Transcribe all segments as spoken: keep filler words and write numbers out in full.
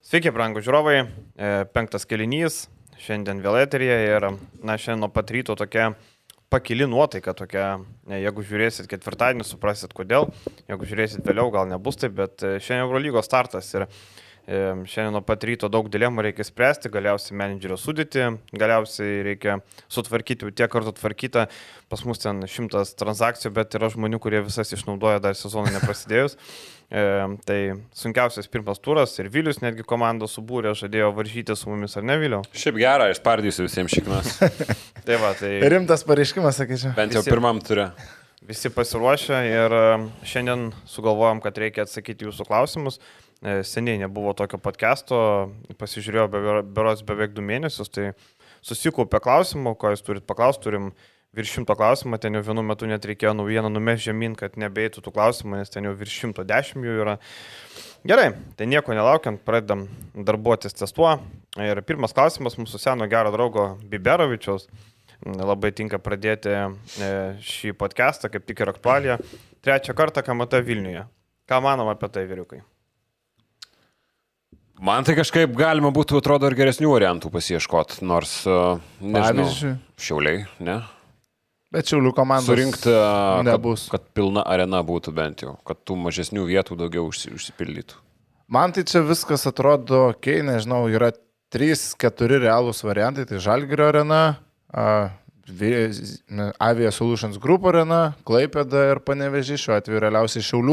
Sveiki, brangūs žiūrovai, penktas kėlinys, šiandien vėl eteryje ir, na, šiandien nuo pat ryto tokia pakili nuotaika, tokia, jeigu žiūrėsit ketvirtadienį, suprasit kodėl, jeigu žiūrėsit vėliau, gal nebus taip, bet šiandien Eurolygos startas ir šiandien nuo pat ryto daug dilemų reikia spręsti, galiausiai menedžerio sudėti, galiausiai reikia sutvarkyti, tiek kartų tvarkyta, pas mus ten šimtas transakcijų, bet yra žmonių, kurie visas išnaudoja dar sezonui neprasidėjus. E, tai sunkiausias pirmas turas ir Vilius netgi komandą subūrė, žadėjo varžyti su mumis, ar ne, Viliau? Šiaip gerą, išpardysiu visiems šiknas. Tai va, tai... Rimtas pareiškimas, sakyčiau. Bent jau Visi- pirmam turė. Visi pasiruošę ir šiandien sugalvojom, kad reikia atsakyti jūsų klausimus. E, Seniai nebuvo tokio podcast'o, pasižiūrėjau be, berods beveik du mėnesius, tai susikaupė klausimų, ko jūs turit paklausti, turim virš šimto klausimų, ten jau vienu metu net reikėjo naujieną numesti žemyn, kad nebeitų tų klausimų, nes ten jau virš šimto dešimt jų yra. Gerai, tai nieko nelaukiant, pradedam darbuotis ties tuo. Ir pirmas klausimas mūsų seno gero draugo Biberovičiaus. Labai tinka pradėti šį podcastą, kaip tik ir aktualiją. Trečią kartą K M T Vilniuje. Ką manom apie tai, vyriukai? Man tai kažkaip galima būtų, atrodo, ir geresnių variantų pasieškoti, nors, uh, nežinau, Pavyzdžiui? Šiauliai, ne? Bet Šiaulių komandos Surinkti, uh, nebus. kad, kad pilna arena būtų bent jau, kad tų mažesnių vietų daugiau užsi, užsipildytų. Man tai čia viskas atrodo, okei, okay, nežinau, yra trys keturi realūs variantai, tai Žalgirio arena, uh, Avia Solutions Group arena, Klaipėda ir Panevėžys, šiuo atveju realiausiai Šiaulių.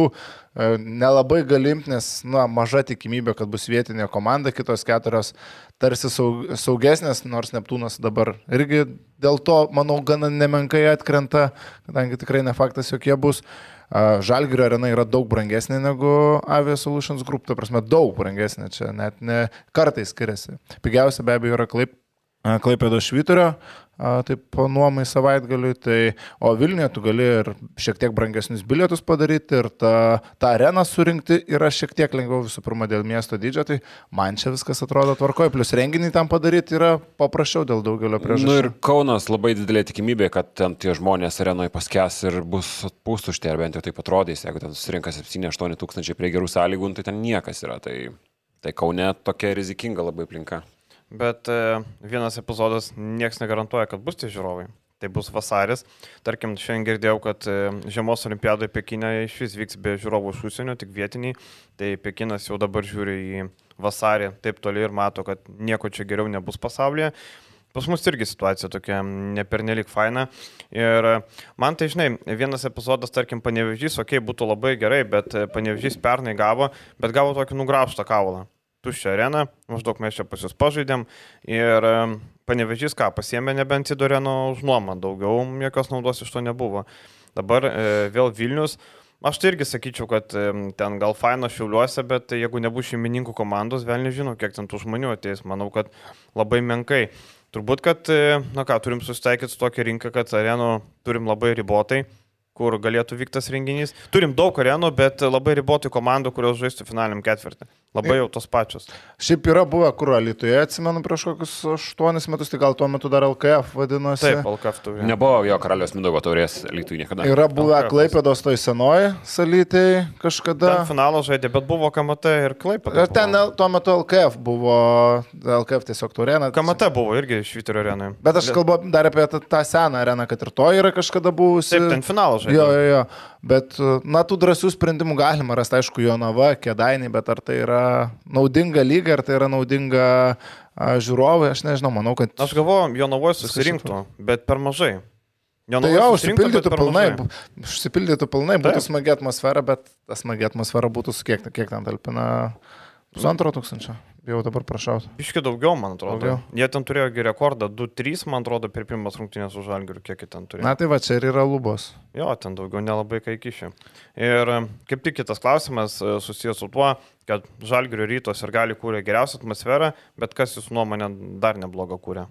Nelabai galimti, nes na, maža tikimybė, kad bus vietinė komanda, kitos keturios tarsi saug, saugesnės, nors Neptūnas dabar irgi dėl to, manau, gana nemenkai atkrenta, kadangi tikrai ne faktas, jog jie bus. Žalgirio arena yra daug brangesnė negu Avia Solutions Group, ta prasme daug brangesnė, čia net ne kartais skiriasi. Pigiausia be abejo yra Klaip, Klaipėdos Švyturio, taip nuomai savaitgaliui, tai, o Vilniuje tu gali ir šiek tiek brangesnius bilietus padaryti ir tą, tą areną surinkti yra šiek tiek lengviau visų pirma dėl miesto dydžio, tai man čia viskas atrodo tvarkoje, plus renginį tam padaryti yra paprasčiau dėl daugelio priežasčių. Nu ir Kaunas labai didelė tikimybė, kad ten tie žmonės arenoje paskęs ir bus atpūstušti, ar bent jau taip atrodys, jeigu ten susirinka septyni aštuoni tūkstančiai prie gerų sąlygų, tai ten niekas yra, tai, tai Kaune tokia rizikinga labai aplinka. Bet e, vienas epizodas nieks negarantuoja, kad bus tie žiūrovai. Tai bus vasaris. Tarkim, šiandien girdėjau, kad e, žiemos olimpiadoje Pekine iš vis vyks be žiūrovų iš užsienio, tik vietiniai. Tai Pekinas jau dabar žiūri į vasarį taip toli ir mato, kad nieko čia geriau nebus pasaulyje. Pas mus irgi situacija tokia nepernelik faina. Ir man tai, žinai, vienas epizodas, tarkim, Panevėžys, okei, okay, būtų labai gerai, bet Panevėžys pernai gavo, bet gavo tokį nugraužtą kaulą. Tuščią areną, maždaug mes čia pas jūs pažaidėm ir Panevėžys ką, pasiėmė nebent į Doreno už nuomą, daugiau jokios naudos iš to nebuvo. Dabar e, vėl Vilnius, aš tai irgi sakyčiau, kad e, ten gal faino Šiauliuose, bet jeigu nebus šeimininkų komandos, vėl nežinau, kiek ten tų žmonių ateis, manau, kad labai menkai. Turbūt, kad, e, na ką, turim susitaikyti su tokia rinka, kad arenų turim labai ribotai, kur galėtų vyktas renginys. Turim daug arenų, bet labai ribotai komandų, kurios žaistų finaliniam ketvirtį. Labai jau tos pačios. Šiaip yra buvę, kur Alytuje, atsimenu, prieš kokius aštuonis metus, tai gal tuo metu dar L K F vadinosi. Taip, L K F turi. Nebuvo jo Karaliaus Mindaugo taurės Alytuje niekada. Yra buvę Klaipėdos toj senoji salytėj kažkada. Ten finalo žaidė, bet buvo K M T ir Klaipėda. Ir ten tuo metu L K F buvo, L K F tiesiog taurė. K M T buvo irgi Švyturio arenoje. Bet aš kalbu dar apie tą, tą seną areną, kad ir to yra kažkada buvusi. Taip, ten finalo žaidė. Jo, jo, jo. Bet, na, tų drąsių sprendimų galima rasti, aišku, Jonava, Kėdainiai, bet ar tai yra naudinga lyga, ar tai yra naudinga a, žiūrovai, aš nežinau, manau, kad... Aš galvoju, Jonavoje susirinktų, bet per mažai. Tai jo, užsipildytų pilnai, užsipildytų pilnai, būtų smagi atmosfera, bet ta smagi atmosfera būtų su kiek, kiek ten talpina pusantro tūkstančio. Jau dabar prašautų. Iški daugiau, man atrodo. Daugiau. Jie ten turėjo rekordą du trys, man atrodo, per pirmas rungtynės už Žalgirių, kiek jie ten turėjo. Na tai va, čia ir yra lubos. Jo, ten daugiau nelabai kai kišė. Ir kaip tik kitas klausimas susijęs su tuo, kad Žalgirio Rytos ir gali kūrė geriausią atmosferą, bet kas jūsų nuomonė dar neblogą kūrė?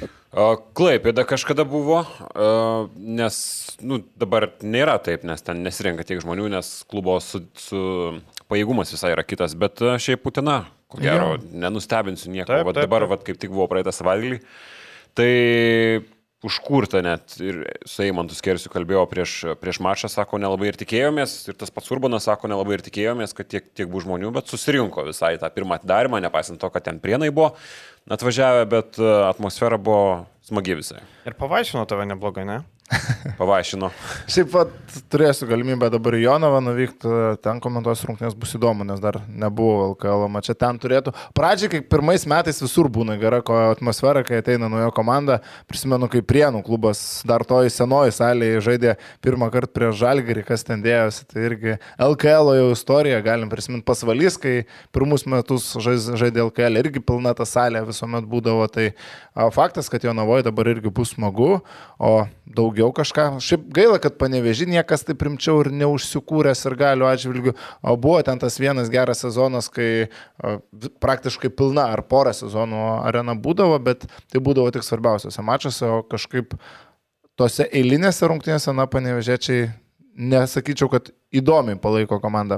Klaipėda kažkada buvo, nes nu, dabar nėra taip, nes ten nesirenka tiek žmonių, nes klubo su, su pajėgumas visai yra kitas, bet šiaip Utina, ko gero, nenustebinsiu nieko, taip, va, taip, dabar taip. Va, kaip tik buvo praeitą savaitgalį, tai užkurta net ir su Eimantu Skersiu kalbėjau prieš, prieš mačą, sako, nelabai ir tikėjomės, ir tas pats Urbanas sako, nelabai ir tikėjomės, kad tiek, tiek bus žmonių, bet susirinko visai tą pirmą atidarimą, nepaisant to, kad ten prienai buvo atvažiavę, bet atmosfera buvo smagi visai. Ir pavaišino tave neblogai, ne? Pavaišino. Šiaip pat turėsiu galimybę dabar į Jonavą nuvykti, ten komentuos rungtynės bus įdomu, nes dar nebuvo L K L mače, ten turėtų. Pradžiai, kai pirmais metais visur būna gera atmosfera, kai ateina nauja komanda, prisimenu, kai Prienų klubas dar toj senoji salėje žaidė pirmą kartą prieš Žalgirį, kas ten dėjosi, tai irgi L K L jau istorija, galim prisiminti Pasvalys, kai pirmus metus žaidė L K L, irgi pilna ta salė visuomet būdavo, tai faktas, kad Jonavoje dabar irgi bus smagu, o daugiau kažką. Šiaip gaila, kad Panevėžį niekas taip rimčiau ir neužsikūręs ir galių atžvilgių. O buvo ten tas vienas geras sezonas, kai praktiškai pilna ar porą sezonų arena būdavo, bet tai būdavo tik svarbiausiose mačuose, o kažkaip tose eilinėse rungtynėse, na, Panevėžiečiai nesakyčiau, kad įdomiai palaiko komandą.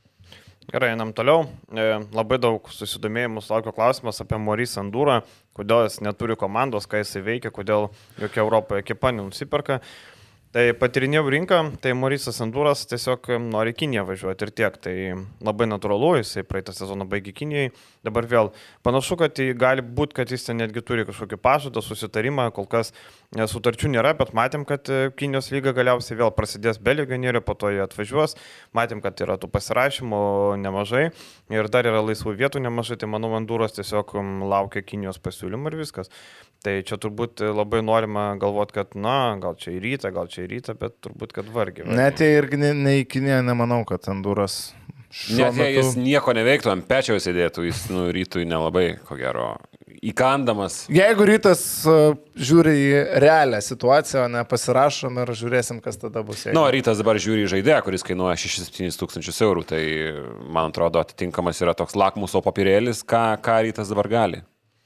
Gerai, einam toliau. E, labai daug susidomėjimų sulaukio klausimas apie Maurice Sandūrą, kodėl jis neturi komandos, ką jis veikia, kodėl jokia Europoje ekipa nenusiperka. Tai patirinėjau rinką, tai Maurice'as Sandūras tiesiog nori Kiniją važiuoti ir tiek. Tai labai natūralu, jisai praeitą sezoną baigė Kinijai. Dabar vėl panašu, kad gali būti, kad jis ten netgi turi kažkokį pažadą, susitarimą, kol kas sutarčių nėra, bet matėm, kad Kinijos lyga galiausiai vėl prasidės be legionierių, po to jie atvažiuos. Matėm, kad yra tų pasirašymų nemažai ir dar yra laisvų vietų nemažai, tai manau, Sandūras tiesiog laukia Kinijos pasiūlymų ir viskas. Tai čia turbūt labai norima galvoti, kad, na, gal čia į rytą, gal čia į rytą, bet turbūt, kad vargiai. Net jei irgi ne, ne į Kiniją nemanau, kad Sandūras Net jei metu... jis nieko neveiktų, ant pečiaus sėdėtų, jis nu, rytui nelabai, ko gero, įkandamas. Jeigu rytas uh, žiūri į realią situaciją, o ne pasirašom ir žiūrėsim, kas tada bus. Jeigu... Nu, rytas dabar žiūri į žaidėją, kuris kainuoja šešis septynis tūkstančius eurų, tai man atrodo atitinkamas yra toks lakmuso papirėlis, ką, ką rytas dabar gali.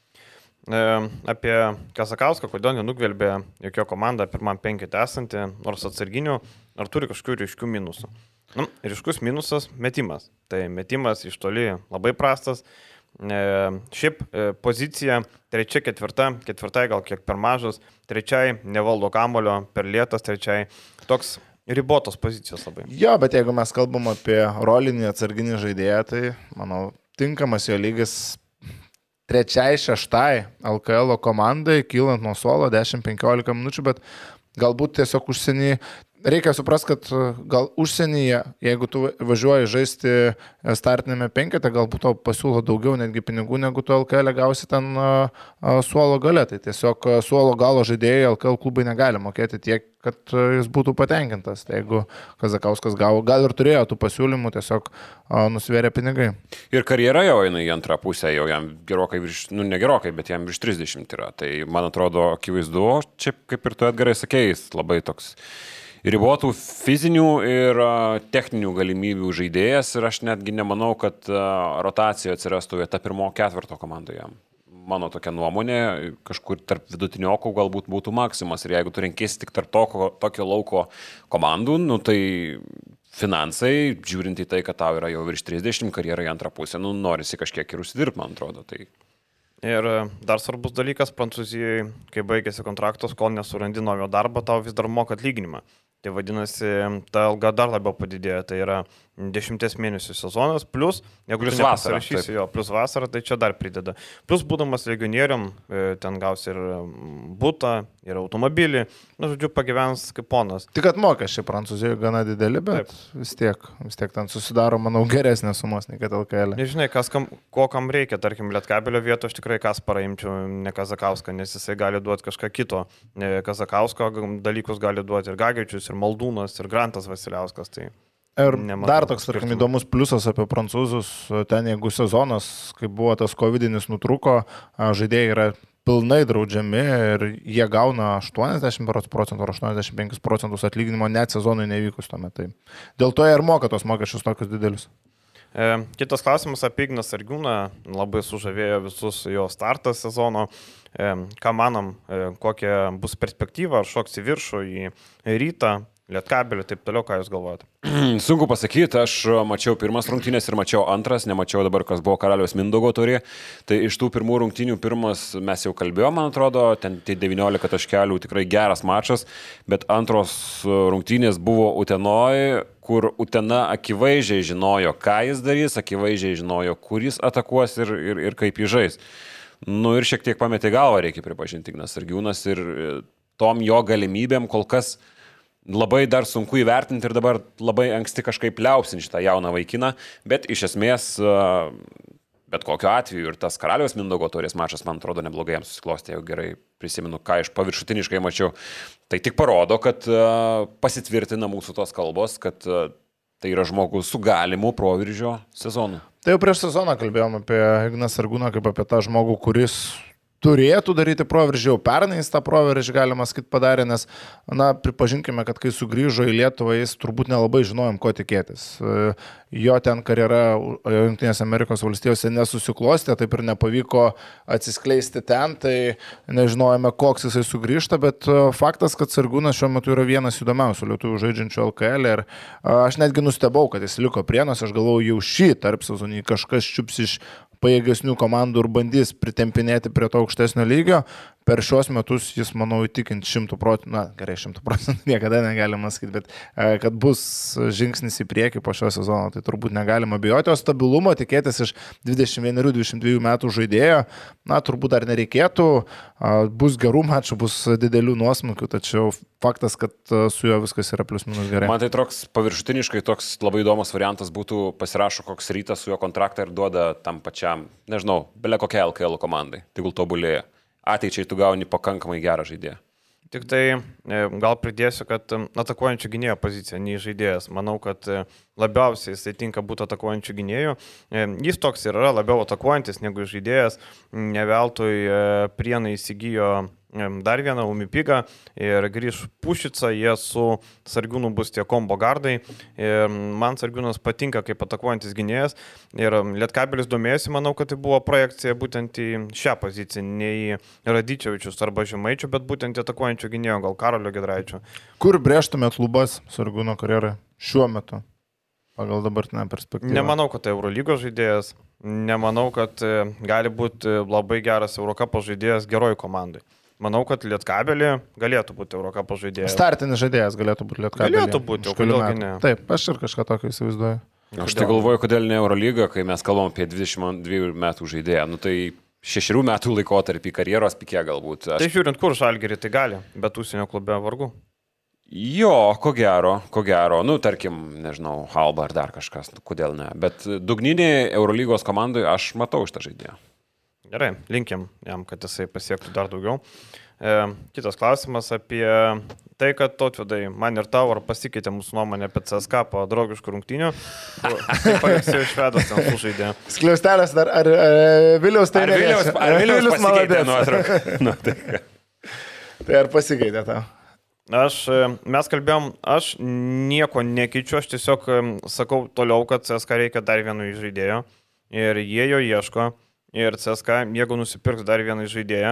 E, apie Kazakauską, kodėl nenugvelbė jokio komanda pirmam penketą esantį, nors atsarginių, ar turi kažkokių ryškių minusų. Nu, ryškus minusas – metimas. Tai metimas iš toli labai prastas. E, šiaip e, pozicija trečia, ketvirta, ketvirtai gal kiek per mažas, trečiai nevaldo kamulio, per lėtas trečiai. Toks ribotos pozicijos labai. Jo, bet jeigu mes kalbam apie rolinį atsarginį žaidėją, tai, manau, tinkamas jo lygis trečiai, šeštai L K L komandai, kylant nuo suolo dešimt penkiolika minučių, bet galbūt tiesiog užsienį. Reikia suprasti, kad gal užsienyje, jeigu tu važiuoji žaisti startinėme penkete, galbūt tau pasiūlo daugiau netgi pinigų, negu tu L K L gausi ten a, a, suolo gale. Tai tiesiog suolo galo žaidėjai L K L klubai negali mokėti tiek, kad jis būtų patenkintas. Tai jeigu Kazakauskas gavo, gal ir turėjo tų pasiūlymų, tiesiog a, nusvėrė pinigai. Ir karjera jau eina į antrą pusę, jau jam gerokai virš, nu ne gerokai, bet jam virš trisdešimt yra. Tai man atrodo akivaizdu, čia kaip ir tu Edgarai sakėjai, labai toks ribotų fizinių ir uh, techninių galimybių žaidėjas ir aš netgi nemanau, kad uh, rotacija atsirastų vieta pirmo ketvirto komandoje. Mano tokia nuomonė, kažkur tarp vidutiniokų galbūt būtų maksimas ir jeigu tu renkėsi tik tarp tokio, tokio lauko komandų, nu tai finansai, žiūrint į tai, kad tau yra jau virš trisdešimt, karjera į antrą pusę, nu norisi kažkiek ir užsidirbti, man atrodo. Tai... Ir dar svarbus dalykas, Prancūzijoje, kai baigėsi kontraktos, kol nesurandi naujo darbo, tau vis dar moka atlyginimą. Tai vadinasi, ta alga dar labiau padidėjo, tai yra dešimties mėnesių sezonas, plus, jeigu plus tu nepasirašysi jo, plus vasarą, tai čia dar prideda. Plus būdamas legionierium, ten gausi ir butą, ir automobilį, na, žodžiu, pagyvens kaip ponas. Tik kad mokesčiai Prancūzijoje gana dideli, bet Taip. vis tiek, vis tiek ten susidaro, manau, geresnės sumos, nei kad L K L. Nežinai, kas kam, ko kam reikia, tarkim, Lietkabelio vietų, aš tikrai Kasparą imčiau, ne Kazakauską, nes jisai gali duoti kažką kito. Kazakausko dalykus gali duoti ir Gagičius, ir Maldūnas, ir Grantas Vasiliauskas. Tai ir dar toks, tarkim, įdomus pliusas apie prancūzus, ten jeigu sezonas, kai buvo tas covidinis nutruko, žaidėjai yra pilnai draudžiami ir jie gauna aštuoniasdešimt procentų ar aštuoniasdešimt penkis procentus atlyginimo net sezonui nevykus tuomet. Tai dėl to jie ir moka tos mokesčius tokius didelius. E, kitas klausimas apie Igną Sargiūną, labai sužavėjo visus jo startas sezono. E, ką manom, e, kokia bus perspektyva, ar šoks į viršų, į rytą, Lietkabelį, taip toliau, ką jūs galvojate? Sunku pasakyti, aš mačiau pirmas rungtynės ir mačiau antras, nemačiau dabar, kas buvo Karaliaus Mindaugo turė. Tai iš tų pirmų rungtynių pirmas mes jau kalbėjome, man atrodo, ten tai devyniolika taškelių, tikrai geras mačas, bet antros rungtynės buvo Utenoj, kur Utena akivaizdžiai žinojo, ką jis darys, akivaizdžiai žinojo, kur jis atakuos ir, ir, ir kaip jis žais. Nu ir šiek tiek pametė galvą, reikia pripažinti, Ignas Sargiūnas ir tom jo galimybėm kol kas labai dar sunku įvertinti ir dabar labai anksti kažkaip liaupsinti šitą jauną vaikiną, bet iš esmės, bet kokiu atveju ir tas Karaliaus Mindaugo taurės mačas, man atrodo, neblogai jam susiklostė, jau gerai prisimenu, ką aš paviršutiniškai mačiau. Tai tik parodo, kad pasitvirtina mūsų tos kalbos, kad tai yra žmogus su galimu proveržio sezonu. Tai jau prieš sezoną kalbėjom apie Igną Sargūną kaip apie tą žmogų, kuris turėtų daryti proveržį, jau pernai jis tą proveržį, galima sakyti, padarė, nes, na, pripažinkime, kad kai sugrįžo į Lietuvą, jis turbūt nelabai žinojom, ko tikėtis. Jo ten karjera Jungtinėse Amerikos valstijose nesusiklostė, taip ir nepavyko atsiskleisti ten, tai nežinojome, koks jisai sugrįžta, bet faktas, kad Sargūnas šiuo metu yra vienas įdomiausių lietuvių žaidžiančių L K L ir aš netgi nustebau, kad jis liko Prienuose, aš galvojau, jau šį tarp sezonį kažkas čiups iš pajėgesnių komandų ir bandys pritempinėti prie to aukštesnio lygio. Per šios metus jis, manau, įtikint šimtų procentų, na gerai, šimtų procentų niekada negalima sakyti, bet kad bus žingsnis į priekį po šio sezono, tai turbūt negalima bijoti, o stabilumo tikėtis iš dvidešimt vienerių dvidešimt dviejų metų žaidėjo, na turbūt dar nereikėtų, bus gerų mačų, bus didelių nuosmukių, tačiau faktas, kad su juo viskas yra plius minus gerai. Man tai toks paviršutiniškai toks labai įdomus variantas būtų pasirašo koks Rytas su jo kontraktą ir duoda tam pačiam, nežinau, belia kokia L K L komandai, tegul tobulėja. Ateičiai tu gauni pakankamai gerą žaidėją. Tik tai gal pridėsiu, kad atakuojančių gynėjo pozicija, nei žaidėjas. Manau, kad labiausiai jisai tinka būti atakuojančių gynėjų. Jis toks ir yra labiau atakuojantis negu žaidėjas. Ne veltui Prienai įsigijo dar vieną Umipigą ir grįž Pušica, jie su Sargiūnu bus tie kombo gardai. Ir man Sargiūnas patinka kaip atakuojantis gynėjas ir Lietkabelis domėjosi, manau, kad tai buvo projekcija būtent į šią poziciją, ne į Radičevičius arba Žemaičių, bet būtent į atakuojančių gynėjo, gal Karolio Giedraičio. Kur brėžtumėt lubas Sargūno karjerai šiuo metu? Pagal dabartinę perspektyvą. Nemanau, kad tai Eurolygos žaidėjas, nemanau, kad gali būti labai geras Eurokapo žaidėjas geroj komandai. Manau, kad Lietkabelį galėtų būti Eurokapo žaidėjas. Startinis žaidėjas galėtų būti Lietkabelį. Galėtų būti, o kodėl ne? Taip, aš ir kažką tokio įsivaizduoju. Aš tai galvoju, kodėl ne Eurolyga, kai mes kalbam apie dvidešimt dviejų metų žaidėją. Nu tai šešerių metų laikotarpį karjeros pikė galbūt. Aš... Tai žiūrint, kur Žalgirį tai gali, bet užsienio klube vargu. Jo, ko gero, ko gero. Nu, tarkim, nežinau, Halba ar dar kažkas, kodėl ne. Bet dugninį Eurolygos komandai aš matau šitą žaidėją. Gerai, linkim jam, kad jisai pasiektų dar daugiau. E, kitas klausimas apie tai, kad Tautvidai, man ir tau, ar pasikeitė mūsų nuomonė apie C S K po draugiškų rungtynių? Kaip Aleksėjus Švedas ten sužaidė? Skliaustelis dar, ar, ar Viliaus tai nereikia? Ar Viliaus pasikeitė nuotrauką? Nu, tai. tai ar pasikeitė tau? Aš, mes kalbėjom, aš nieko nekeičiu, aš tiesiog sakau toliau, kad C S K reikia dar vieno žaidėjo ir jie jo ieško. Ir C S K, jeigu nusipirks dar vieną žaidėją,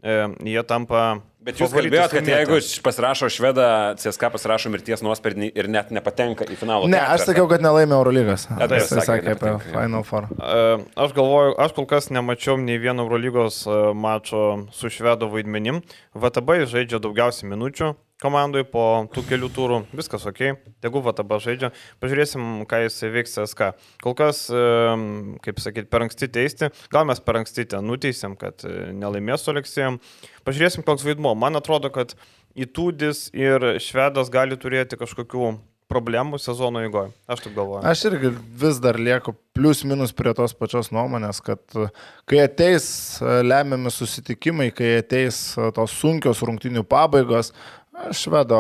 jie tampa... Bet jūs kalbėjot, kad jeigu pasirašo Švedą, C S K pasirašo mirties nuosprendį ir net nepatenka į finalą. Ne, aš sakiau, kad nelaimė Eurolygos. Ja, tai jis sakė apie Final Four. Aš galvoju, aš kol kas nemačiau nei vieno Eurolygos mačo su Švedo vaidmenim. V T B žaidžia daugiausiai minučių komandai po tų kelių turų. Viskas ok, tegu V T B žaidžia. Pažiūrėsim, ką jis veiks C S K. Kol kas, kaip sakyti, per anksti teisti. Gal mes per anksti ten nuteisėm, kad nelaimės su Aleksėjom. Pažiūrėsim, koks vaidmuo. Man atrodo, kad Įtūdis ir Švedas gali turėti kažkokių problemų sezono eigoje. Aš taip galvoju. Aš irgi vis dar lieku plius minus prie tos pačios nuomonės, kad kai ateis lemiami susitikimai, kai ateis tos sunkios rungtynių pabaigos, Švedo,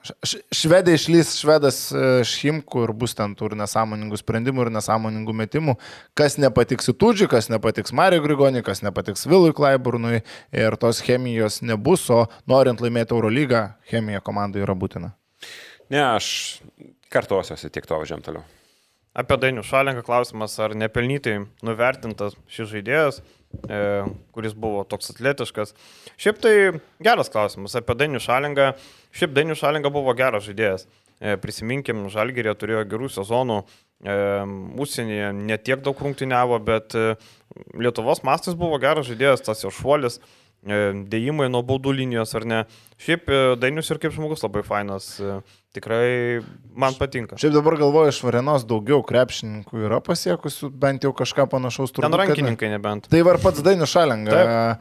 švedė išlys Švedas Šimkų ir bus ten tų ir nesąmoningų sprendimų ir nesąmoningų metimų. Kas nepatiks Įtūdžiui, kas nepatiks Mario Grigoniui, kas nepatiks Vilui Klaiburnui ir tos chemijos nebus, o norint laimėti Eurolygą, chemija komandai yra būtina. Ne, aš kartuosiuosi tiek to važiuojam toliau. Apie Dainių Šalenką klausimas, ar nepelnytai nuvertintas šis žaidėjas, e, kuris buvo toks atletiškas. Šiaip tai geras klausimas apie Dainių Šalenką. Šiaip Dainių Šalenka buvo geras žaidėjas. prisiminkim, Žalgiryje turėjo gerų sezonų, užsienyje netiek daug rungtyniavo, bet Lietuvos mastas buvo geras žaidėjas, tas jo šuolis, dėjimai nuo baudų linijos ar ne. Šiaip Dainius ir kaip žmogus labai fainas, tikrai man patinka. Šiaip dabar galvoju, iš Varėnos daugiau krepšininkų yra pasiekusių, bent jau kažką panašaus turbūt. Ten rankininkai nebent. Tai var pats Dainius Šalenga.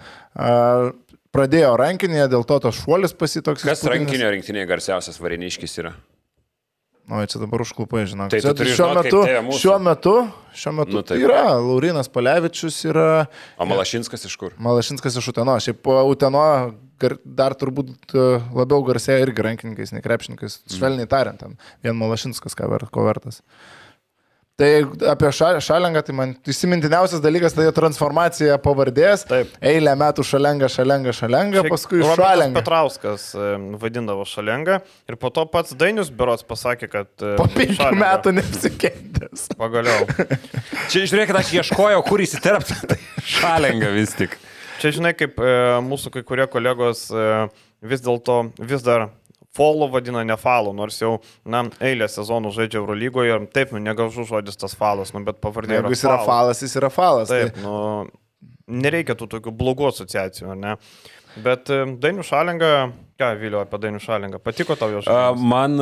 Pradėjo rankinėje, dėl to tas šuolis pasitoks. Kas rankinio rinktinėje garsiausias varėniškis yra? O, čia dabar užklupai, žinok. Tai šiuo, žinot, metu, šiuo metu, šiuo metu nu, tai yra Laurinas Palevičius, yra... O Malašinskas iš kur? Malašinskas iš Uteno. Šiaip Uteno dar turbūt labiau garsėja irgi rankininkais, ne krepšininkais, švelniai tariant. Vien Malašinskas ką vertas. Tai apie Šalengą, tai man įsimintiniausias dalykas, tai transformacija pavardės. Taip. Eilę metų Šalenga, Šalenga, Šalenga, paskui Šalenga. Petrauskas vadindavo Šalengą ir po to pats Dainius berods pasakė, kad... Po penkių metų neapsikentęs. Pagaliau. Čia, žiūrėkit, aš ieškojau, kur įsiterpti, tai Šalenga vis tik. Čia, žinai, kaip mūsų kai kurie kolegos vis dėlto vis dar... Follow vadina ne follow, nors jau, na, eilę sezonų žaidžia Eurolygoje ir taip, nu, negažu žodis tas falas, nu, bet pavardė yra. Jeigu jis yra falas, jis yra falas. Taip, tai... nu, nereikia tų tokių blogų asociacijų, ar ne? Bet Dainius Šalenga, ką, Vilio, apie Dainius Šalengą, patiko tau jo žaidimas? Uh, man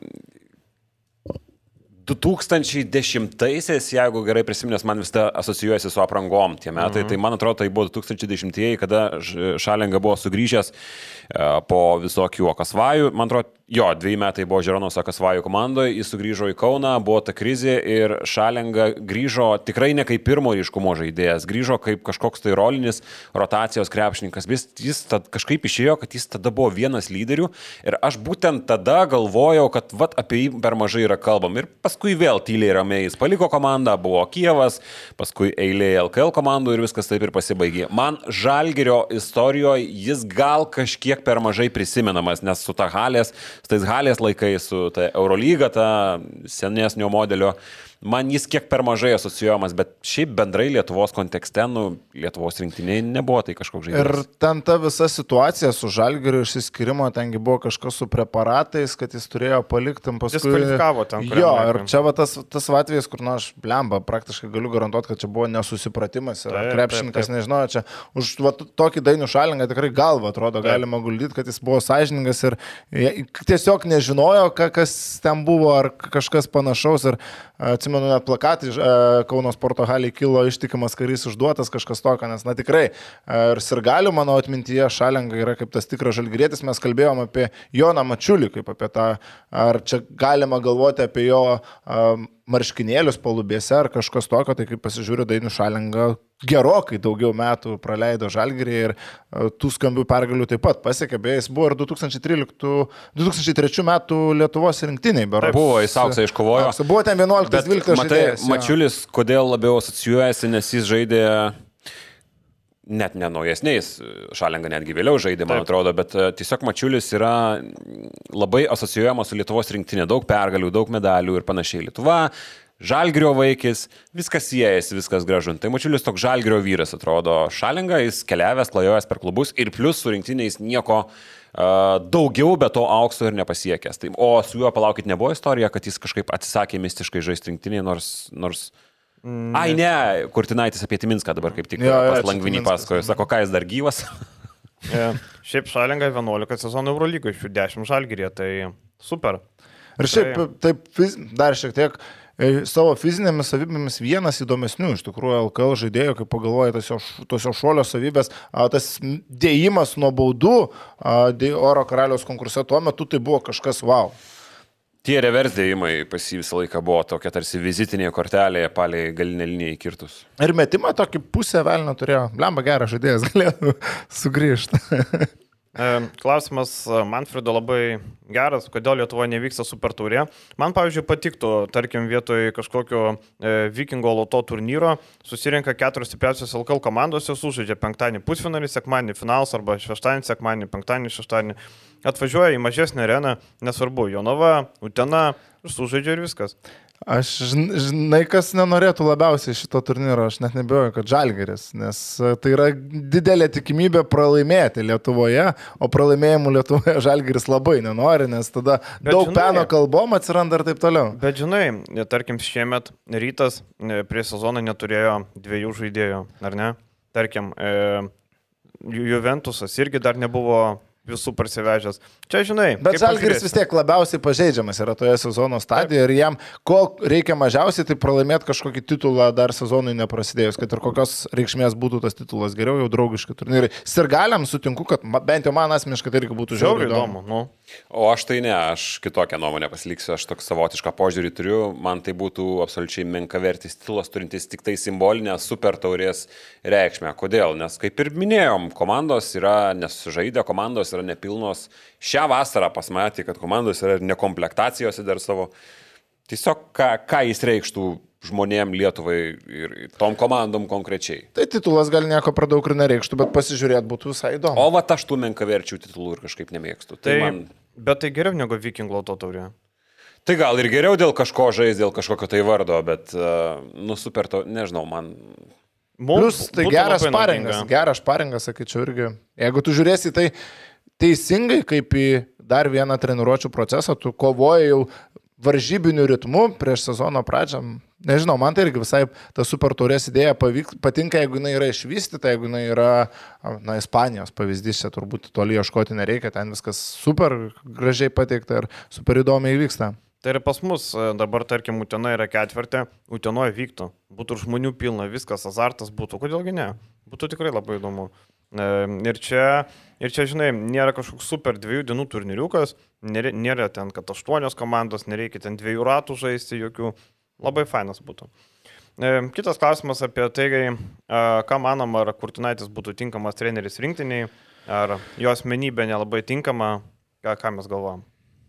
uh, du tūkstančiai dešimtaisiais, jeigu gerai prisiminęs, man vis ta asocijuojasi su aprangom tie metai, mhm. Tai man atrodo, tai buvo du tūkstančiai dešimtieji, kada Šalenga buvo sugrįžęs po visokių Akasvajų. Man atrodo, jo, dviejų metai buvo Žironos Akasvajų komandoje, jis sugrįžo į Kauną, buvo ta krizė ir Šalenga grįžo tikrai ne kaip pirmo ryškumo žaidėjas, grįžo kaip kažkoks tai rolinis rotacijos krepšininkas. Jis, jis tad, kažkaip išėjo, kad jis tada buvo vienas lyderių ir aš būtent tada galvojau, kad vat, apie jį per mažai yra kalbam. Ir paskui vėl tyliai ramiai jis paliko komandą, buvo Kijevas, paskui eilė L K L komandų ir viskas taip ir pasibaigė. Man Žalgirio istorijoje jis gal kažkiek per mažai prisimenamas, nes su ta Halės, su tais Halės laikais, su ta Eurolyga, ta senesnio modelio, man jis kiek per mažai asocijuojamas, bet šiaip bendrai Lietuvos kontekste, nu, Lietuvos rinktiniai nebuvo tai kažkoks žaidimas. Ir ten ta visa situacija su Žalgiriu išsiskirimo, tengi buvo kažkas su preparatais, kad jis turėjo palikti paskui... Diskvalifikavo ten. Jo, ir čia va tas, tas atvejis, kur, na, aš blemba, praktiškai galiu garantuoti, kad čia buvo nesusipratimas ir krepšininkas, nežinau, čia už va, tokį Dainių Šalengą tikrai galva, atrodo, taip. Galima guldyti, kad jis buvo sąžiningas ir tiesiog nežinojo, kas ten buvo ar kažkas panašaus ir atsimenu, net plakatai Kauno sporto halėje kilo ištikimas karys užduotas kažkas tokio, nes, na, tikrai ir sirgalių, mano atmintyje, Šalenga yra kaip tas tikras žalgirietis, mes kalbėjom apie Joną Mačiulį, kaip apie tą, ar čia galima galvoti apie jo um, marškinėlius palubėse ar kažkas tokio, tai kaip pasižiūrė Dainių Šalengą, gerokai daugiau metų praleido Žalgiryje ir uh, tų skambių pergalių taip pat pasiekė, beje, jis buvo ir du tūkstančiai tryliktų du tūkstančiai trečių metų Lietuvos rinktiniai. Berods. Buvo, jis auksą iškovojo. Auksą, buvo ten vienuoliktas dvyliktas žaidėjas. Mačiulis, ja. Kodėl labiau asocijuojasi, nes jis žaidė net ne naujesniais, Šalenga netgi vėliau žaidė, man Taip. Atrodo, bet tiesiog Mačiulis yra labai asocijuojamas su Lietuvos rinktinė, daug pergalių, daug medalių ir panašiai. Lietuva, Žalgirio vaikis, viskas siejasi, viskas gražu. Tai Mačiulis toks Žalgirio vyras, atrodo. Šalenga, jis keliavęs, klajojęs per klubus ir plus su rinktiniais nieko uh, daugiau be to aukso ir nepasiekęs. Tai, o su juo, palaukit, nebuvo istorija, kad jis kažkaip atsisakė mistiškai žaisti rinktinėje, nors... nors Mm. Ai, ne, Kurtinaitis apie Timinską dabar kaip tik ja, pas Langvinį pasakojo, sako, ką jis dar gyvas. Ja, šiaip Šalenga vienuolika sezonų Eurolygoje, iš jų dešimt Žalgiryje, tai super. Ir šiaip, taip, dar šiek tiek savo fizinėmis savybėmis vienas įdomesnių, iš tikrųjų, L K L žaidėjų, kaip pagalvoja, tos jo, tos jo šuolio savybės, tas dėjimas nuo baudų Oro karaliaus konkurse tuo metu tai buvo kažkas wow. Tie revers dėjimai pas jį visą laiką buvo tokia tarsi vizitinė kortelė palei galinę liniją įkirtus. Ir metimą tokį pusę velnio turėjo. Blemba geras žaidėjas, galėtų sugrįžti. Klausimas Manfredo labai geras, kodėl Lietuvoje nevyksta super taurė. Man, pavyzdžiui, patiktų, tarkim, vietoj kažkokio e, Vikingo loto turnyro susirenka keturios stipriausios L K L komandos, jos sužaidžia penktadienį pusfinalį, sekmadienį finalas arba šeštadienį, sekmadienį, penktadienį, šeštadienį. Atvažiuoja į mažesnę areną, nesvarbu, Jonava, Utena, sužaidžia ir viskas. Aš žinai, kas nenorėtų labiausiai šito turnyro, aš net nebijoju, kad Žalgiris, nes tai yra didelė tikimybė pralaimėti Lietuvoje, o pralaimėjimų Lietuvoje Žalgiris labai nenori, nes tada bet daug žinai, peno kalbom atsiranda ir taip toliau. Bet žinai, tarkim, šiemet Rytas prie sezono neturėjo dviejų žaidėjų, ar ne? Tarkim, e, Juventusas irgi dar nebuvo visų parsivežęs. Čia, žinai. Bet Žalgiris vis tiek labiausiai pažeidžiamas yra toje sezono stadijoje ir jam, ko reikia mažiausiai, tai pralaimėti kažkokį titulą dar sezonui neprasidėjus, kad ir kokios reikšmės būtų tas titulas, geriau jau draugiškai turnyrai. Sirgaliam sutinku, kad bent jau man asmeniškai tai irgi būtų žiauriai įdomu. Nu. O aš tai ne, aš kitokią nuomonę pasiliksiu, aš toks savotišką požiūrį turiu, man tai būtų absoliučiai menkavertis titulas, turintis tik tai simbolinę super taurės reikšmę. Kodėl? Nes kaip ir minėjom, komandos yra nesužaidę, komandos yra nepilnos. Šią vasarą pasmatė, kad komandos yra nekomplektacijose dar savo. Tiesiog ką, ką jis reikštų žmonėm Lietuvai ir tom komandom konkrečiai. Tai titulas gal nieko per daug ir nereikštų, bet pasižiūrėt būtų visai įdomu. O va aš tų menkaverčių titulų ir kažkaip nemėgstu. Tai, tai man... Bet tai geriau negu Viking Loto taurė. Tai gal ir geriau dėl kažko žais, dėl kažkokio tai vardo, bet, uh, nu, super to, nežinau, man... Plus, tai geras paringas, geras paringas, sakyčiau, irgi. Jeigu tu žiūrėsi tai teisingai, kaip į dar vieną treniruočių procesą, tu kovoji jau varžybinių ritmų prieš sezono pradžią. Nežinau, man tai irgi visai ta super taurės idėja pavyk, patinka, jeigu jinai yra išvystyta, jeigu jinai yra, na, Ispanijos pavyzdys, čia turbūt toli ieškoti nereikia, ten viskas super gražiai pateikta ir super įdomiai vyksta. Tai ir pas mus dabar, tarkim, Utena yra ketvirtė, Utenoje vyktų, būtų žmonių pilna, viskas, azartas būtų, kodėlgi ne, būtų tikrai labai įdomu. Ir čia, ir čia, žinai, nėra kažkoks super dviejų dienų turnyriukas, nėra, nėra ten, kad aštuonios komandos, nereikia ten dviejų ratų žaisti, jokių, labai fainas būtų. Kitas klausimas apie tai, ką manom, ar Kurtinaitis būtų tinkamas treneris rinktiniai, ar jo asmenybė nelabai tinkama, ką, ką mes galvojam.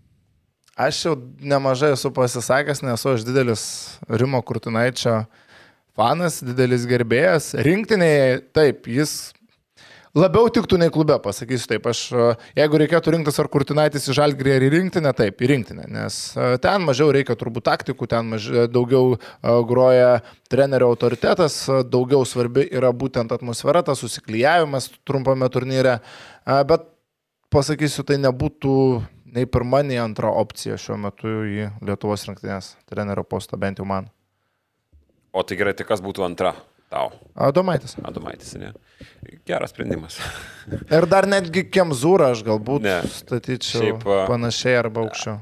Aš jau nemažai esu pasisakęs, nesu aš didelis Rimo Kurtinaičio fanas, didelis gerbėjas. Rinktinėje, taip, jis labiau tiktų nei klube, pasakysiu taip. Aš, jeigu reikėtų rinktis ar Kurtinaitis į Žalgirį ar į rinktinę, taip, į rinktinę, nes ten mažiau reikia turbūt taktikų, ten mažiau, daugiau groja trenerio autoritetas, daugiau svarbi yra būtent atmosfera, tas susiklijavimas trumpame turnyre, bet pasakysiu, tai nebūtų nei pirma, nei antra opcija šiuo metu į Lietuvos rinktinės trenerio postą, bent jau man. O tai gerai, tai kas būtų antra tau? Adomaitis. Adomaitis, ne. Geras sprendimas. Ir dar netgi Kemzūrą aš galbūt ne. statyčiau Šiaip, panašiai arba aukščiau.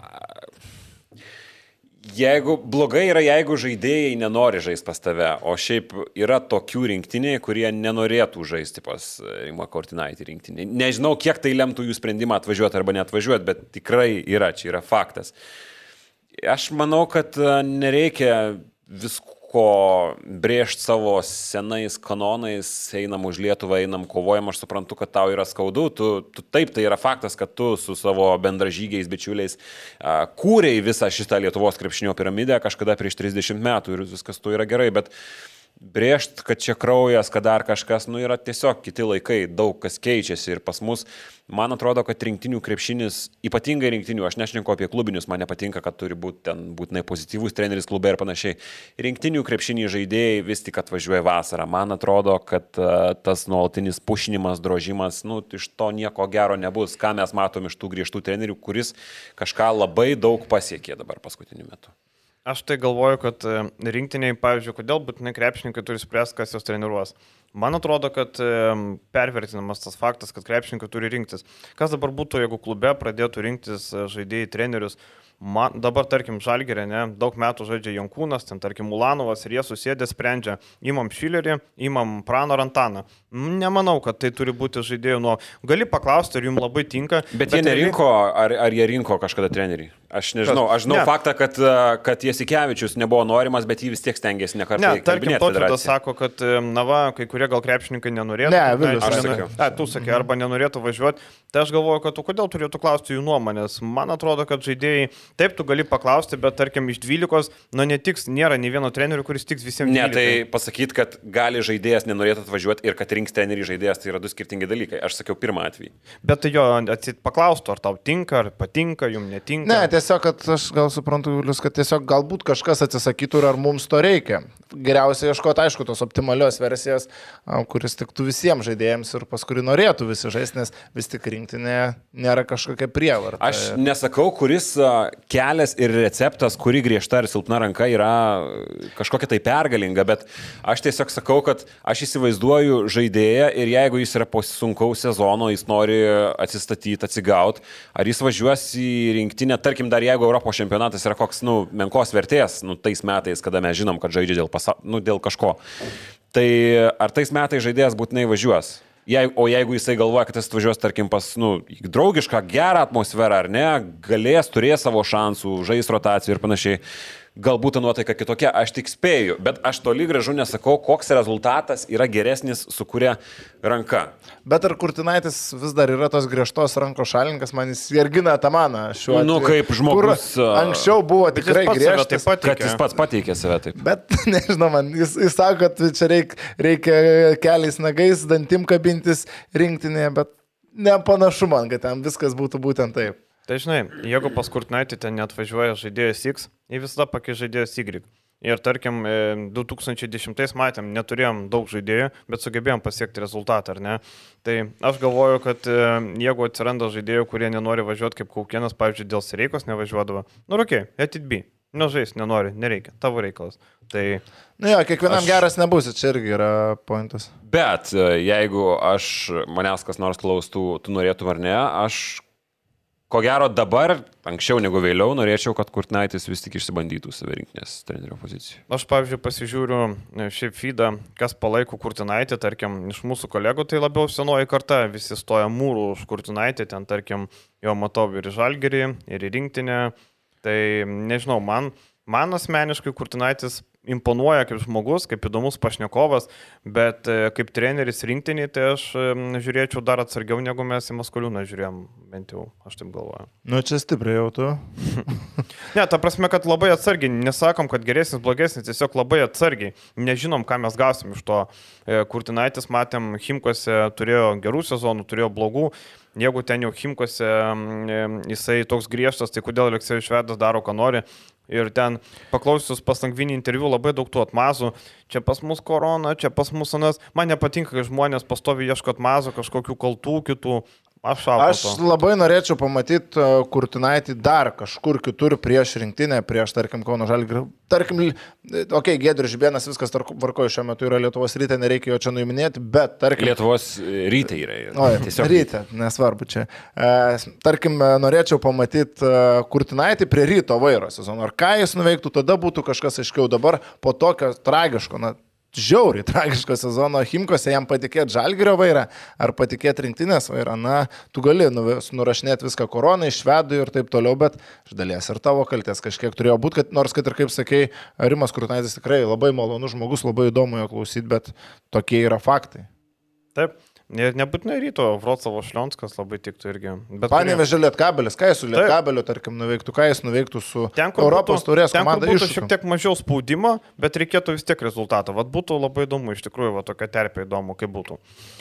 Jeigu blogai yra, jeigu žaidėjai nenori žaisti pas tave, o šiaip yra tokių rinktiniai, kurie nenorėtų žaisti pas Rimą Kurtinaitį rinktinį. Nežinau, kiek tai lemtų jų sprendimą atvažiuoti arba neatvažiuoti, bet tikrai yra, čia yra faktas. Aš manau, kad nereikia visko brėžti savo senais kanonais, einam už Lietuvą, einam kovojam, aš suprantu, kad tau yra skaudu, tu, tu taip, tai yra faktas, kad tu su savo bendražygiais, bičiuliais uh, kūrei visą šitą Lietuvos krepšinio piramidę kažkada prieš trisdešimt metų ir viskas tu yra gerai, bet brėžt, kad čia kraujas, kad dar kažkas, nu yra tiesiog kiti laikai, daug kas keičiasi ir pas mus, man atrodo, kad rinktinių krepšinis, ypatingai rinktinių, aš nešneku apie klubinius, man nepatinka, kad turi būti ten būtinai pozityvus treneris klube ir panašiai. Rinktinių krepšinį žaidėjai vis tik atvažiuoja vasarą. Man atrodo, kad uh, tas nuolatinis pušinimas, drožimas, nu, iš to nieko gero nebus, ką mes matom iš tų griežtų trenerių, kuris kažką labai daug pasiekė dabar paskutiniu metu. Aš tai galvoju, kad rinktiniai, pavyzdžiui, kodėl būtinai krepšininkai turi spręsti, kas jos treniruos. Man atrodo, kad pervertinamas tas faktas, kad krepšininkai turi rinktis. Kas dabar būtų, jeigu klube pradėtų rinktis žaidėjai trenerius? Man, dabar, tarkim, Žalgirė, ne, daug metų žaidžia Jankūnas, ten, tarkim, Ulanovas ir jie susėdė, sprendžia, imam Šilerį, imam Prano Rantaną. Nemanau, kad tai turi būti žaidėjų nuo... Gali paklausti, ar jums labai tinka. Bet, bet jie nerinko, ar, ar jie rinko kažkada trenerį? Aš nežinau, aš žinau ne. faktą, kad, kad Jasikevičius nebuvo norimas, bet jį vis tiek stengiasi nekartą. Ne, tarkim, Totvydas sako, kad, na va, kai kurie gal krepšininkai nenorėtų. Ne, Vilius, aš sakiau. Ne, tu sakė, arba nenorėtų važiuoti. Tai aš galvoju, kad tu kodėl turėtų klausti jų nuomonės. Man atrodo, kad žaidėjai taip, tu gali paklausti, bet tarkim iš dvylikos, nu netiks, nėra nei vieno trenerių, kuris tiks visiems. Ne, tai pasakyti, kad gali žaidėjas nenorėtų atvažiuoti ir kad rinks trenerį žaidėjas, tai yra du skirtingi dalykai. Aš sakiau pirmą atvejį. Bet tai jo atsit paklaustų, ar tau tinka, ar patinka, jums netinka. Ne, tiesiog, kad aš gal suprantu, Julius, kad tiesiog galbūt kažkas atsisakytų ir ar mums to reikia. Geriausia ieškoti, aišku, tos optimalios versijos, kuris tiktų visiems žaidėjams ir pas kurį norėtų visi žaisti, nes vis tik rinktinė nėra kažkokia prievarta. Aš nesakau, kuris kelias ir receptas, kuri griežta ir silpna ranka yra kažkokia tai pergalinga, bet aš tiesiog sakau, kad aš įsivaizduoju žaidėją ir jeigu jis yra po sunkaus sezono, jis nori atsistatyti, atsigauti, ar jis važiuos į rinktinę, tarkim, dar jeigu Europos čempionatas yra koks, nu, menkos vertės, nu, tais metais, kada mes žinom, kad žaidžia dėl, pasa... nu, dėl kažko, tai ar tais metais žaidėjas būtinai važiuos? Jei, o jeigu jisai galvoja, kad jis atvažiuos, tarkim, pas, nu, draugišką, gerą atmosferą, ar ne, galės, turės savo šansų, žais rotacijų ir panašiai, galbūt ta nuotaika kitokia, aš tik spėju, bet aš toli gražu nesakau, koks rezultatas yra geresnis su kuria ranka. Bet ar Kurtinaitis vis dar yra tos griežtos rankos šalininkas, man jis Jergina Tamaną šiuo atveju. Nu, kaip žmogus. Anksčiau buvo tikrai griežtas, kad jis pats pateikė save taip. Bet, nežinau, man, jis, jis sako, kad čia reik, reikia keliais nagais, dantim kabintis rinktinėje, bet nepanašu man, kad ten viskas būtų būtent taip. Tai žinai, jeigu pas Kurtinaitį ten net važiuoja žaidėjas X, jie visada pakeis žaidėjas Y. Ir tarkim, du tūkstančiai dešimtais matėm, neturėjom daug žaidėjų, bet sugebėjom pasiekti rezultatą, ar ne? Tai aš galvoju, kad jeigu atsiranda žaidėjų, kurie nenori važiuoti kaip Kaukienas, pavyzdžiui, dėl Sereikos nevažiuodavo, nu, okei, okay, let it be. Nu, žais, nenori, nereikia, tavo reikalas. Tai... Nu jo, kiekvienam aš... geras nebūsi, čia irgi yra pointas. Bet jeigu aš, manęs kas nors klaustų, tu norėtum ar ne, aš... Ko gero dabar, anksčiau negu vėliau, norėčiau, kad Kurtinaitis vis tik išsibandytų save rinktinės trenerio poziciją. Aš, pavyzdžiui, pasižiūriu šiaip feedą, kas palaiko Kurtinaitį, tarkim, iš mūsų kolegų, tai labiau senoji karta, visi stoja mūrų už Kurtinaitį, ten, tarkim, jo matau ir į Žalgirį, ir į rinktinę. Tai, nežinau, man, man asmeniškai Kurtinaitis imponuoja kaip žmogus, kaip įdomus pašnekovas, bet kaip treneris rinktiniai, tai aš žiūrėčiau dar atsargiau, negu mes į Maskoliūną žiūrėjom, bent jau, aš taip galvoju. Nu, čia stipriai jau tu. Ne, ta prasme, kad labai atsargiai, nesakom, kad geresnis, blogesnis, tiesiog labai atsargiai, nežinom, ką mes gausim iš to. Kurtinaitis, matėm, Chimkose turėjo gerų sezonų, turėjo blogų. Jeigu ten jau Chimkose jisai toks griežtas, tai kodėl Aleksejus Švedas daro, ką nori. Ir ten paklausius pasangvinį interviu labai daug tų atmazų. Čia pas mus korona, čia pas mus anas. Man nepatinka, kai žmonės pastovi ieško atmazų, kažkokių kaltų kitų. Aš, aš labai norėčiau pamatyti Kurtinaitį dar kažkur kitur prieš rinktinę, prieš, tarkim, Kauno Žalgirį. Tarkim, okei, okay, Giedrius Žibėnas, viskas tvarkoja, šiuo metu yra Lietuvos Ryte, nereikia jo čia nuiminėti, bet, tarkim... Lietuvos Ryte yra. O, tiesiog Ryte, nesvarbu čia. Tarkim, norėčiau pamatyti Kurtinaitį prie Ryto vairo sezono. Ar ką jis nuveiktų, tada būtų kažkas aiškiau. Dabar po tokio tragiško, na, žiauriai tragiško sezono Chimkose jam patikėti Žalgirio vairą ar patikėti rinktinės vairą, na, tu gali nurašinėti viską koronai, Švedui ir taip toliau, bet iš dalies ir tavo kaltės kažkiek turėjo būti, kad, nors kad ir kaip sakei, Rimas Kurtinaitis tikrai labai malonus žmogus, labai įdomu jo klausyti, bet tokie yra faktai. Taip. Nebūtinai Ryto, Vroclavo Šlionskas labai tiktų irgi. Panevėžio Lietkabelis, ką jis su Lietkabeliu, tarkim, nuveiktų, ką jis nuveiktų su ten, Europos taurės komanda iššūkiu. Ten, kur būtų šiek tiek mažiau spaudimo, bet reikėtų vis tiek rezultato. Vat būtų labai įdomu, iš tikrųjų, va, tokia terpė įdomu, kaip būtų.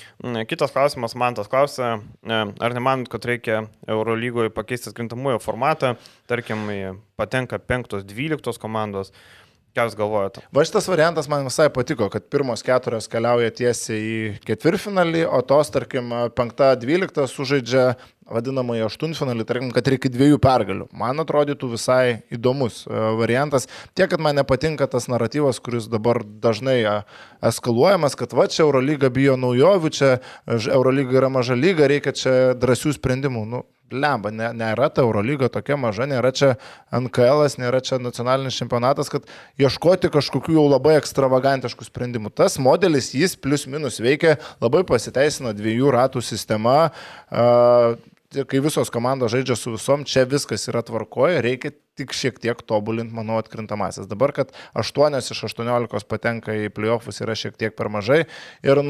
Kitas klausimas, man tas klausė, ar nemanot, kad reikia Eurolygoje pakeisti atkrintamųjų formatą, tarkim, patenka penktos, dvyliktos komandos. Ką jūs galvojate? Va šitas variantas man visai patiko, kad pirmos keturios keliauja tiesiai į ketvirtfinalį, o tos, tarkim, penktą, dvyliktą sužaidžia vadinamąjį aštuntfinalį, tarkim, kad reikia dviejų pergalių. Man atrodytų visai įdomus variantas. Tiek, kad man nepatinka tas naratyvas, kuris dabar dažnai eskaluojamas, kad va čia Eurolyga bijo naujovių, čia Eurolyga yra maža lyga, reikia čia drąsių sprendimų. Nu, lemba, ne, nėra ta Eurolyga tokia maža, nėra čia N K L, nėra čia nacionalinis čempionatas, kad ieškoti kažkokių jau labai ekstravagantiškų sprendimų. Tas modelis, jis plius minus veikia, labai pasiteisino dviejų ratų sistema, kai visos komandos žaidžia su visom, čia viskas yra tvarkoje, reikia tik šiek tiek tobulinti, manau, atkrintamasis. Dabar, kad aštuonios iš aštuoniolikos patenka į playoffus yra šiek tiek per mažai ir, nu,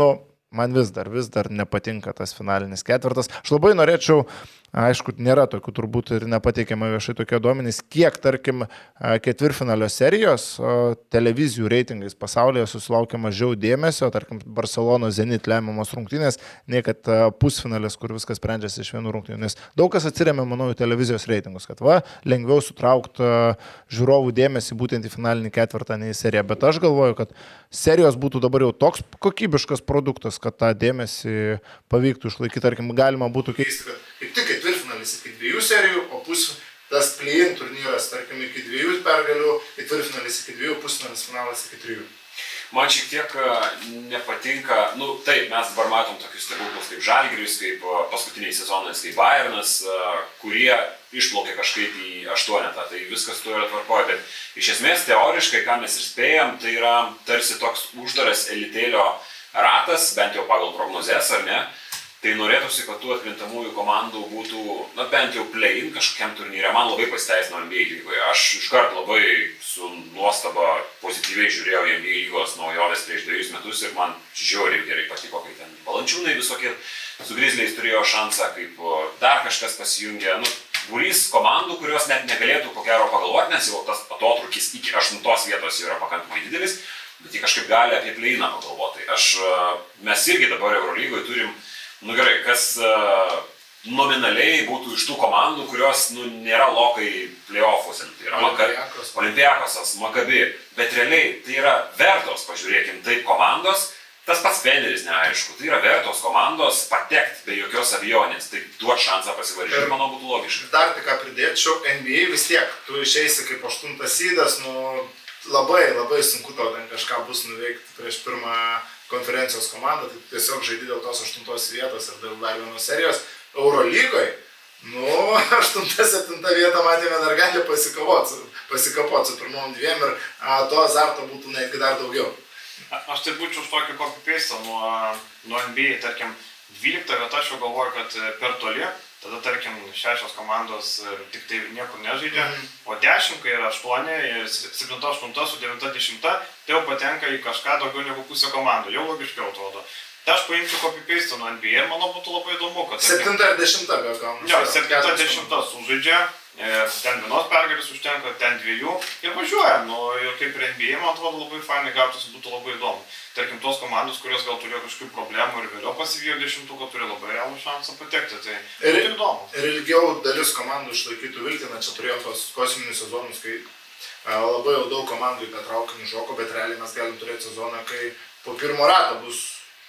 man vis dar, vis dar nepatinka tas finalinis ketvirtas. Aš labai norėčiau, aišku, nėra tokių turbūt ir nepateikiama viešai tokie duomenys, kiek, tarkim, ketvirtfinalio serijos televizijų reitingais pasaulyje susilaukia mažiau dėmesio, tarkim, Barcelono Zenit lemiamos rungtynės, nei kad pusfinalis, kur viskas sprendžiasi iš vienų rungtynių. Nes daug kas atsiremia, manau, į televizijos reitingus, kad va, lengviau sutraukti žiūrovų dėmesį būtent į finalinį ketvirtą, nei į seriją. Bet aš galvoju, kad serijos būtų dabar jau toks kokybiškas produktas, kad tą dėmesį pavyktų išlaikyti. Tarkim, galima būtų keisti, kad kaip tik ketvirtfinalis iki dviejų serijų, o pus, tas play-in turnyras, tarkim, iki dviejų pergalių, ketvirtfinalis iki dviejų, pusfinalis finalas iki trijų. Man šiek tiek nepatinka, nu taip, mes dabar matom tokius stebuklus kaip Žalgiris, kaip paskutiniais sezonais, kaip Bayernas, kurie išplaukė kažkaip į aštuonetą, tai viskas tu yra tvarkoja, bet iš esmės teoriškai, ką mes ir spėjam, tai yra tarsi toks uždaras elitėlio ratas, bent jau pagal prognozes, ar ne? Tai norėtųsi, kad tų atkrintamųjų komandų būtų, na bent jau play-in kažkokiam turnyre. Man labai pasiteisino N B A lygoje. Aš iškart labai su nuostaba pozityviai žiūrėjau N B A lygos naujovės prieš dviejus metus ir man žiauriai gerai patiko, kai ten balančiūnai visokie su Grizzliais turėjo šansą, kaip dar kažkas pasijungė. Nu, būrys komandų, kurios net negalėtų ko gero pagalvoti, nes jau tas atotrukis iki aštuntos vietos yra pakankamai didelis, bet jie kažkaip gali apie play-iną pagalvoti. Aš, mes irgi dabar Eurolygoje turim, nu gerai, kas uh, nominaliai būtų iš tų komandų, kurios nu, nėra lokai play-offuose. Tai yra Olimpiakos, Olimpiakosas, Maccabi, bet realiai tai yra vertos, pažiūrėkim, taip komandos, tas pats Feneris neaišku, tai yra vertos komandos patekti be jokios abejonės, tai duot šansą pasivaržyti, manau, būtų logiška. Dar tik ką pridėčiau, N B A vis tiek, tu išeisi kaip aštuntas sydas, nu labai, labai sunku tau ten kažką bus nuveikti prieš pirmą konferencijos komandą, tai tiesiog žaidži dėl tos aštuntos vietos ir dėl dar vienos serijos. Eurolygoje, nu, aštunta, septinta vieta, matėme, dar gali pasikapoti pasikapot su pirmom dviem ir a, to azarto būtų netgi dar daugiau. Aš tai būčiau už tokį copy-paste nuo, nuo N B A, tarkim, dvylikta vieta, aš jau galvoju, kad per toli, tada, tarkim, šešios komandos tik tai niekur nežaidė, mm. o dešimt, kai yra aštuoni, septinta, aštunta su devinta, dešimta, tai jau patenka į kažką daugiau negu pusę komandų, jau logiškiau atrodo. Tai aš paimčiau copy-paste nuo N B A ir manau būtų labai įdomu, kad... Septinta ir dešimta gal gaunasi. Jo, septinta, dešimta sužaidžia, ten vienos pergalės užtenka, ten dviejų ir važiuoja. Nu, ir kaip ir N B A, man atrodo, labai fainai gautus, būtų labai įdomu. Tarkim, tos komandos, kurios gal turėjo kažkokių problemų ir vėliau pasivijo dešimtuką, turėjo labai realų šansą patekti. Tai ir įdomu. Ir ilgiau dalis komandų išlaikytų viltį, na čia turėjom tos kosminius sezonus, kai a, labai jau daug komandų į tą traukinį šoko, bet realiai mes galim turėti sezoną, kai po pirmo rato bus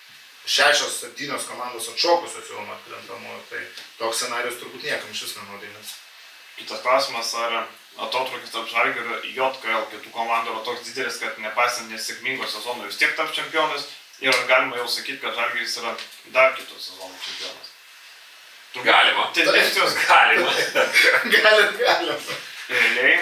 šešios, septynios komandos atšokusios jau nuo atkrintamųjų, tai toks scenarius turbūt niekam šis nenaudingas. Kitas klausimas, ar atotrukis tarp Žalgirio ir J K L kitų komandų yra toks didelis, kad nepaisant nesėkmingo sezono vis tiek tarp čempionais ir ar galima jau sakyti, kad Žalgiris yra dar kitų sezonų čempionas? Turbūt galima. Tendencijos galima. Galim, galim. Realiai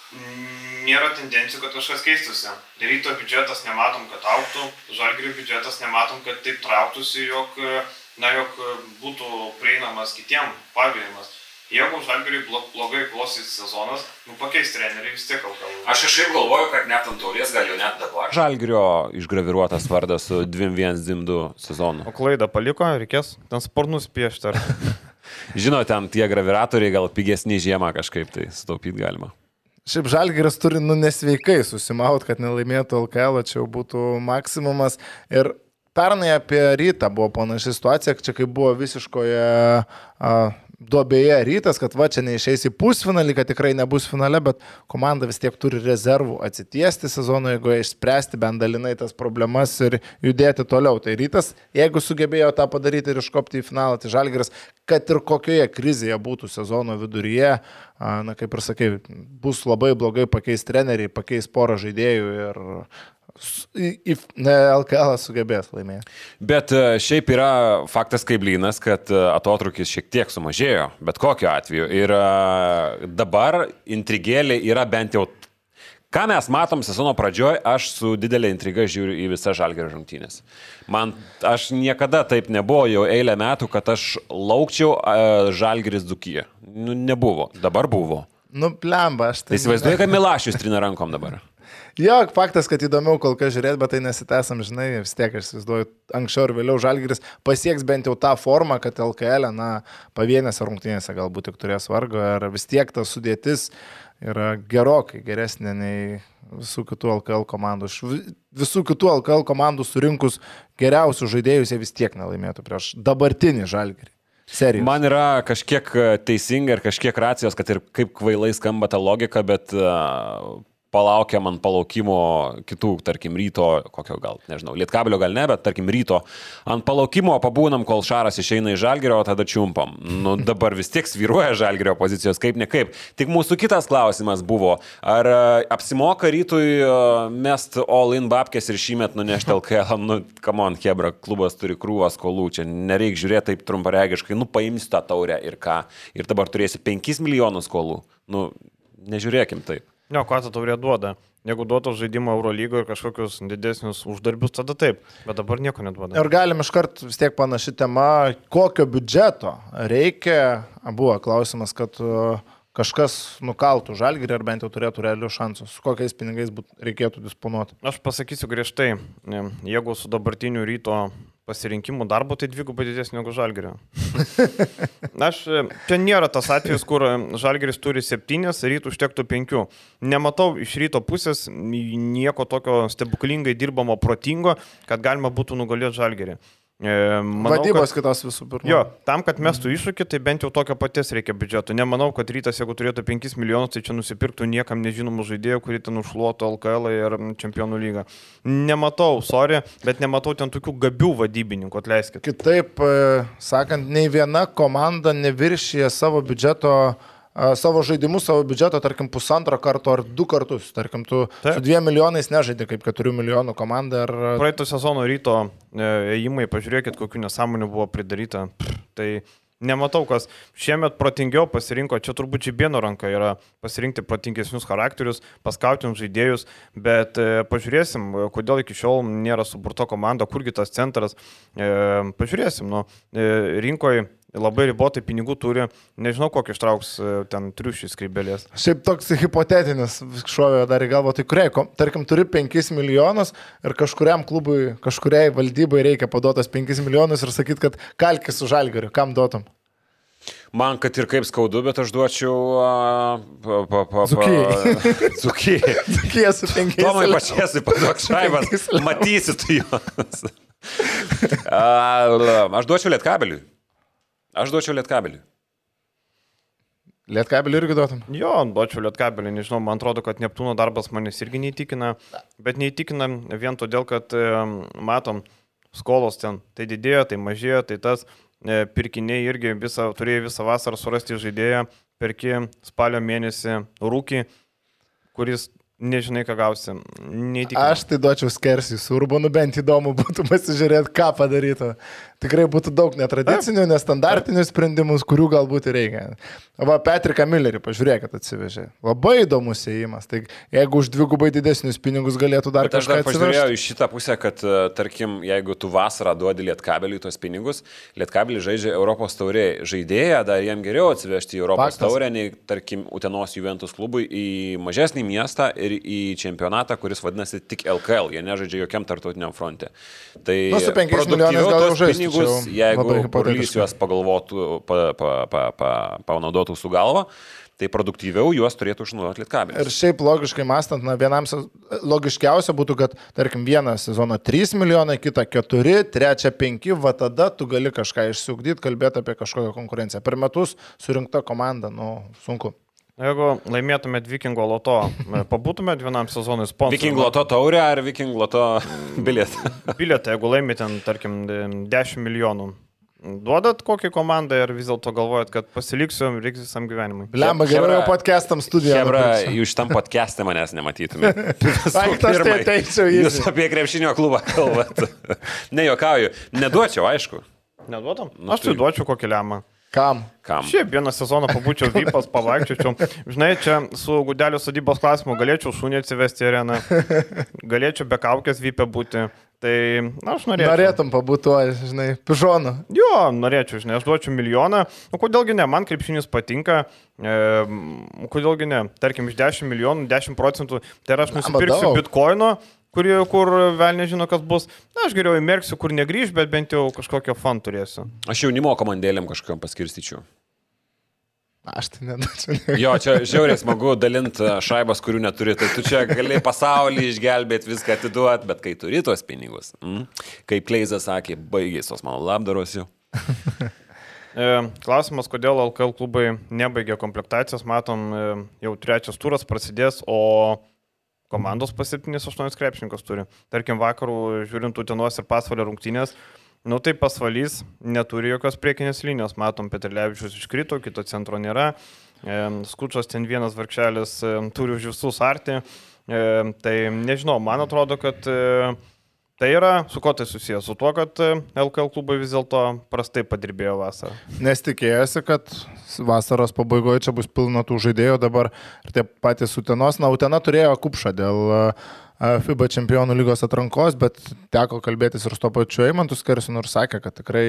nėra tendencijų, kad kažkas keistusi. Ryto biudžetas nematom, kad augtų, Žalgirio biudžetas nematom, kad taip trauktųsi, jog, na, jog būtų prieinamas kitiem pavėjimas. Jeigu Žalgiriui blogai klostys sezonas, nu pakeis treneriai vis tiek kalkalų. Aš kažkaip galvoju, kad net ant taurės gal jau net dabar. Žalgirio išgraviruotas vardas su dvi vienas dvi du sezonu. O klaidą paliko, reikės ten sparnus piešti. Ar... Žinot, ten tie graviratoriai gal pigesni žiemą kažkaip tai sutaupyti galima. Šiaip Žalgiris turi nu nesveikai susimaut, kad nelaimėtų L K L, čia jau būtų maksimumas. Ir pernai apie Rytą buvo panaši situacija, čia kai buvo visiškoje a, duobėje Rytas, kad va čia neišeis į pusfinalį, kad tikrai nebus finale, bet komanda vis tiek turi rezervų atsitiesti sezono, jeigu išspręsti bent dalinai tas problemas ir judėti toliau. Tai Rytas, jeigu sugebėjo tą padaryti ir iškopti į finalą, tai Žalgiris, kad ir kokioje krizėje būtų sezono viduryje, na kaip ir sakai, bus labai blogai pakeis treneriai, pakeis porą žaidėjų ir L K L sugebės laimėti. Bet šiaip yra faktas kaip blynas, kad atotrukis šiek tiek sumažėjo, bet kokiu atveju. Ir dabar intrigėlė yra bent jau, ką mes matom sezono pradžioj, aš su didelė intriga žiūriu į visą Žalgirio rungtynes. Man, aš niekada taip nebuvo jau eilę metų, kad aš laukčiau uh, Žalgiris Dzūkija. Nu, nebuvo, dabar buvo. Nu, plemba, aš tai... Tai įsivaizduoju, kad Milašius trina rankom dabar. Jo, faktas, kad įdomiau kol kas žiūrėti, bet tai nesitęsam, žinai, vis tiek aš įsivaizduoju, anksčiau ir vėliau Žalgiris pasieks bent jau tą formą, kad L K L, na, pavienėse rungtynėse galbūt tik turės vargo ir vis tiek ta sudėtis yra gerokai geresnė nei visų kitų L K L komandų. Visų kitų L K L komandų surinkus geriausių žaidėjus jie vis tiek nelaimėtų prieš dabartinį Žalgirį. Serijos. Man yra kažkiek teisinga ir kažkiek racijos, kad ir kaip kvailai skamba ta logika, bet uh, palaukiam ant palaukimo kitų, tarkim, ryto, kokio gal, nežinau, Lietkabelio gal ne, bet tarkim ryto ant palaukimo pabūnam, kol Šaras išeina iš Žalgirio, o tada čiumpam. Nu, dabar vis tiek svyruoja Žalgirio pozicijos, kaip ne kaip. Tik mūsų kitas klausimas buvo, ar apsimoka rytui mest all-in babkės ir šįmet nunešti L K L, nu, come on, Hebra, klubas turi krūvą skolų, čia nereik žiūrėti taip trumparegiškai, nu, paimsi tą taurę ir ką, ir dabar turėsi penkis milijonus skolų, nu, nežiūrėkim taip. Jo, ką ta taurė duoda? Jeigu duotų žaidimą Eurolygoje ir kažkokius didesnius uždarbius, tada taip, bet dabar nieko neduoda. Ir galim iškart vis tiek panaši tema, kokio biudžeto reikia, buvo klausimas, kad kažkas nukaltų Žalgirį ar bent jau turėtų realių šansų, su kokiais pinigais būt, reikėtų disponuoti. Aš pasakysiu griežtai, jeigu su dabartiniu ryto pasirinkimų darbo, tai dvigubai didesnė negu Žalgirio. Aš, čia nėra tas atvejis, kur Žalgiris turi septynias, rytų užtektų penkių. Nematau iš ryto pusės nieko tokio stebuklingai dirbamo protingo, kad galima būtų nugalėti Žalgirį. Manau, vadybos kad, kitos visų pirma. Jo, tam, kad mestų iššūkį, tai bent jau tokio paties reikia biudžeto. Nemanau, kad rytas, jeigu turėtų penkis milijonus, tai čia nusipirktų niekam nežinomų žaidėjų, kurie ten užšluotų L K L ir Čempionų lygą. Nematau, sorry, bet nematau ten tokių gabių vadybininkų, atleiskit. Kitaip sakant, nei viena komanda neviršyje savo biudžeto, savo žaidimus, savo biudžeto, tarkim, pusantro karto ar du kartus. Tarkim, tu Taip. Su dviem milijonais nežaidė kaip keturių milijonų komanda. Ar... Praeito sezono ryto ėjimai, pažiūrėkit, kokių nesąmonių buvo pridaryta. Tai nematau, kas šiemet protingiau pasirinko, čia turbūt Žibėno ranka yra pasirinkti protingesnius charakterius, paskautinti žaidėjus, bet e, pažiūrėsim, kodėl iki šiol nėra suburta komanda, kurgi tas centras. E, pažiūrėsim, nu, e, rinkoje labai ribotai pinigų turi, nežinau, kokį ištrauks ten triušį skrybelės. Šiaip toks hipotetinis šovė dar į galvą, tai kuriai, tarkim, turi penkis milijonus ir kažkuriam klubui, kažkuriai valdybai reikia paduotas penkis milijonus ir sakyti, kad kalkis su Žalgiriu, kam duotum? Man, kad ir kaip skaudu, bet aš duočiau... Dzukijai. Dzukijai. Dzukijai su penkiais. Tomai pačiasui paduok šaibas, matysi tu juos. Aš duočiau Lietkabeliui. Aš duočiau Lietkabelį. Lietkabelį irgi duotum? Jo, duočiau Lietkabelį, nežinau, man atrodo, kad Neptūno darbas manęs irgi neįtikina, bet neįtikina vien todėl, kad matom, skolos ten tai didėjo, tai mažėjo, tai tas pirkiniai irgi visą, turėjo visą vasarą surasti žaidėją, perki spalio mėnesį rūkį, kuris nežinai, ką gausi. Neįtikina. Aš tai duočiau Skersį su Urbanu, bent įdomu būtų pasižiūrėti, ką padarytų. Tikrai būtų daug netradicinių, nestandartinių sprendimus, kurių galbūt ir reikia. Va, Petriką Millerį, pažiūrėkit, atsivežė. Labai įdomus įėjimas. Tai jeigu už dvigubai didesnius pinigus galėtų dar Bet kažką atsivežti. Aš dar pažiūrėjau iš šitą pusę, kad, tarkim, jeigu tu vasarą duodi Lietkabeliui tos pinigus, Lietkabelį žaidžia Europos taurė žaidėją, dar jiem geriau atsivežti į Europos Faktas. Taurę, nei, tarkim, Utenos Juventus klubui į mažesnį miestą ir į čempionatą, kuris vadinasi tik L K L. Jie nežaidžia jokiam tarptautiniam fronte. Tai nu, su penkiais milijonais gal jau žaisti. Jeigu Purlys juos pagalvotų, pa, pa, pa, pa, panaudotų su galva, tai produktyviau juos turėtų išnaudoti Lietkabelis. Ir šiaip logiškai mąstant, na, vienam logiškiausia būtų, kad, tarkim, vieną sezoną trys milijonai, kitą keturi, trečią penki, va tada tu gali kažką išsiugdyti, kalbėti apie kažkokią konkurenciją. Per metus surinkta komanda, nu, sunku. Jeigu laimėtumėt Vikingo loto, pabūtumėt vienam sezonui sponsorą. Vikingo loto taurę ar Vikingo loto bilietą? Bilietą, jeigu laimėt ten, tarkim, dešimt milijonų. Duodat kokią komandą ir vis dėlto galvojat, kad pasiliksiu, reiks visam gyvenimui. Blemba, geriau jau podcastam studiją. Hebra, jūs šitam podcast'e manęs nematytumėte. Jūs apie krepšinio klubą kalbat. Nejokauju. Neduočiau, aišku. Neduotam? Aš tai duočiau kokį lemą. Kam? Kam? Šiaip vieną sezoną pabūčiau vypas, pavaikščiočiau. Žinai, čia su Gudelio sodybos klausimu galėčiau šunį atsivesti į areną, galėčiau be kaukės vypę būti. Tai, na, aš norėčiau. Norėtum pabūtuoji, žinai, pižonu. Jo, norėčiau, žinai, aš duočiau milijoną. O kodėlgi ne, man krepšinis patinka. E, kodėlgi ne, tarkim, iš dešimt milijonų, dešimt procentų, tai aš nusipirksiu bitkoino, kur, kur vėl nežino, kas bus. Na, aš geriau įmerksiu, kur negrįž, bet bent jau kažkokio fan turėsiu. Aš jaunimo komandėlėm kažkam paskirstyčiau. Aš tai nedačiau. Jo, čia žiauriai smagu dalinti šaibas, kurių neturi. Tai tu čia gali pasaulį išgelbėti, viską atiduoti, bet kai turi tuos pinigus, mm, kaip Kleizas sakė, baigės tos mano labdaros jau. Klausimas, kodėl L K L klubai nebaigė komplektacijos, matom, jau trečias turas prasidės, o komandos pas septynis aštuonis krepšininkus turi. Tarkim, vakarų žiūrint Utenos ir Pasvalio rungtynės, nu tai Pasvalys neturi jokios priekinės linijos. Matom, Petrilevičius iškrito, kito centro nėra. Skučas ten vienas varkšelis turi už visus arti. Tai nežinau, man atrodo, kad tai yra, su ko tai susijęs? Su tuo, kad L K L klubai vis dėlto prastai padirbėjo vasarą. Nes tikėjosi, kad vasaros pabaigoje čia bus pilna tų žaidėjų dabar ir tie patys Utenos. Na, Utena turėjo kupšą dėl FIBA čempionų lygos atrankos, bet teko kalbėtis ir su to pačiu Eimantu Skersinu ir sakė, kad tikrai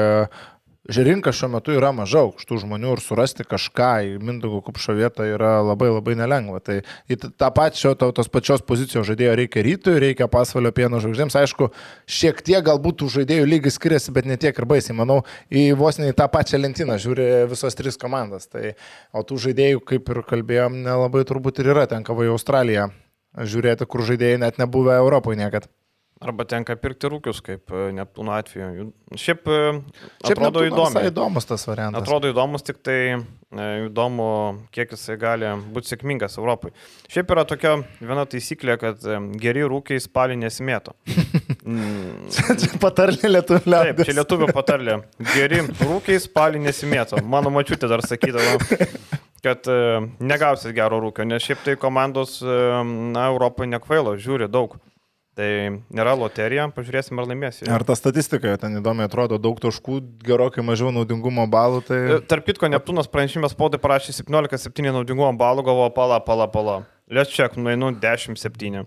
rinka šiuo metu yra maža aukštų žmonių ir surasti kažką į Mindaugo kupšo vietą yra labai labai nelengva. Tai į tą pačią, to, tos pačios pozicijos žaidėjo reikia Rytui, reikia Pasvalio Pieno žvaigždėms. Aišku, šiek tiek galbūt tų žaidėjų lygis skiriasi, bet ne tiek ir baisiai. Manau, į vos ne į tą pačią lentyną žiūri visos tris komandas. Tai, o tų žaidėjų, kaip ir kalbėjom, nelabai turbūt ir yra. Tenka va į Australiją žiūrėti, kur žaidėjai net nebuvę Europoje niekad. Arba tenka pirkti rūkius, kaip Neptūno atveju. Šiaip, Šiaip atrodo įdomu. įdomus tas variantas. Atrodo įdomus, tik tai įdomu, kiek jisai gali būti sėkmingas Europai. Šiaip yra tokia viena taisyklė, kad geri rūkiai spalį nesimėto. Čia patarlė lietuvių liaudės. Taip, čia lietuvių patarlė. Geri rūkiai spalį nesimėto. Mano mačiutė dar sakydavo, kad negausit gero rūkio, nes šiaip tai komandos na, Europoje nekvailo, žiūri daug. Tai nėra loterija, pažiūrėsim, ar laimėsi. Ar ta statistika ten įdomiai atrodo, daug taškų, gerokai mažiau naudingumo balų. Tai... Tarp kitko, Neptūnas pranešimės spaudai parašė septyniolika septyni naudingumo balų, galvoju, pala, pala, pala. Let's check, nueinu dešimt septyni.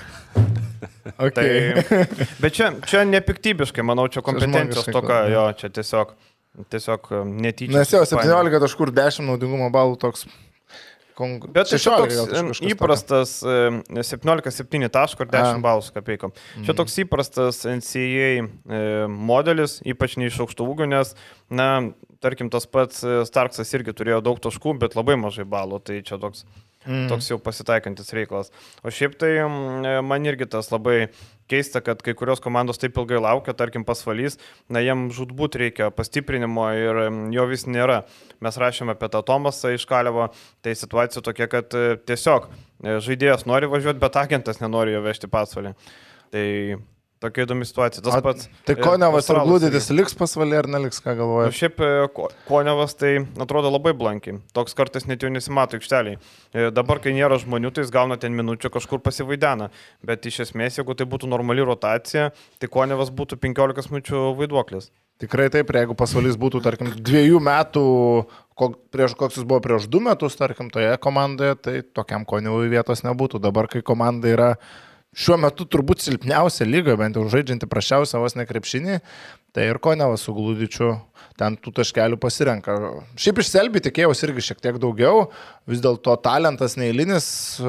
Okay. Tai, bet čia, čia nepiktybiškai, manau, čia kompetencijos toka, jo, čia tiesiog, tiesiog netyčia. Nes jau septyniolika taškų ir dešimt naudingumo balų toks. Kong... Bet tai toks įprastas septyniolika septyni taško ir dešimt balų su kapeikom. Mm. Čia toks įprastas N C A A modelis, ypač ne iš aukštų ūgių, nes, na, tarkim, tas pats Starksas irgi turėjo daug taškų, bet labai mažai balų, tai čia toks, mm. toks jau pasitaikantis reikalas. O šiaip tai man irgi tas labai keista, kad kai kurios komandos taip ilgai laukia, tarkim Pasvalys, na, jiem žudbūt reikia pastiprinimo ir jo vis nėra. Mes rašėme apie tą Tomasą iš Kalevo, tai situacija tokia, kad tiesiog žaidėjas nori važiuoti, bet agentas nenori jo vežti Pasvalį. Tai tokia įdomi situacija. Tas pats. Tai Konevas ir Glūdidis liks Pasvalį ar neliks, ką galvoja? Nu, šiaip Konevas tai atrodo labai blankiai. Toks kartais net jau nesimato aikšteliai. Dabar, kai nėra žmonių, tai jis gauna ten minučių, kažkur pasivaidena. Bet iš esmės, jeigu tai būtų normali rotacija, tai Konevas būtų penkiolikos minučių vaiduoklis. Tikrai taip, jeigu Pasvalys būtų, tarkim, dviejų metų, kok, prieš, koks jis buvo prieš du metus, tarkim, toje komandoje, tai tokiam Konevui vietos nebūtų. Dabar, kai komanda yra šiuo metu turbūt silpniausia lyga, bent jau žaidžianti prašiausią vos nekrepšinį, tai ir Konevas su Glūdičiu ten tų taškelių pasirenka. Šiaip iš Selby tikėjausi irgi šiek tiek daugiau, vis dėlto talentas neįlinis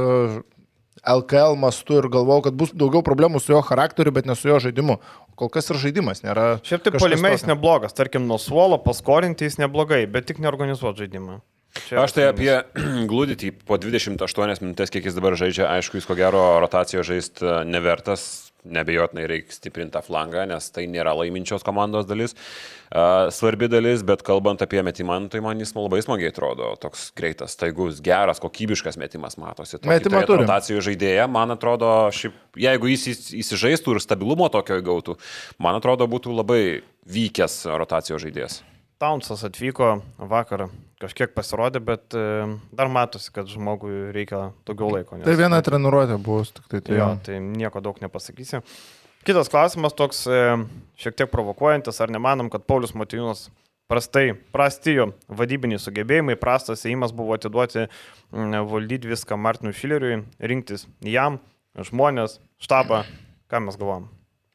L K L mastu ir galvojau, kad bus daugiau problemų su jo charakteriu, bet ne su jo žaidimu. Kol kas ir žaidimas nėra. Šiaip tai puolime jis neblogas, tarkim, nuo suolo paskorinti jis neblogai, bet tik neorganizuoti žaidimą. Čia aš tai apie Glūditį po dvidešimt aštuonias minutės, kiek jis dabar žaidžia, aišku, jis ko gero rotacijos žaisti nevertas, nebejotinai reikia stiprinti tą flangą, nes tai nėra laiminčios komandos dalis, uh, svarbi dalis, bet kalbant apie metimą, tai man jis labai smagiai atrodo, toks greitas, staigus, geras, kokybiškas metimas matosi. Metimą turim. Rotacijos žaidėja, man atrodo, šiaip, jeigu jis įsižaistų ir stabilumo tokio įgautų, man atrodo, būtų labai vykęs rotacijos žaidėjas. Townsas atvyko vakar, kažkiek pasirodė, bet dar matosi, kad žmogui reikia daugiau laiko. Nes... Tai viena treniruotė buvo, tik tai tai. Jo, tai nieko daug nepasakysi. Kitas klausimas toks šiek tiek provokuojantis, ar nemanom, kad Paulius Motiejūnas prastai, prasti jo vadybiniai sugebėjimai, prastas ėjimas buvo atiduoti valdyti viską Martinui Schilleriui, rinktis jam, žmonės, štabą, ką mes galvom.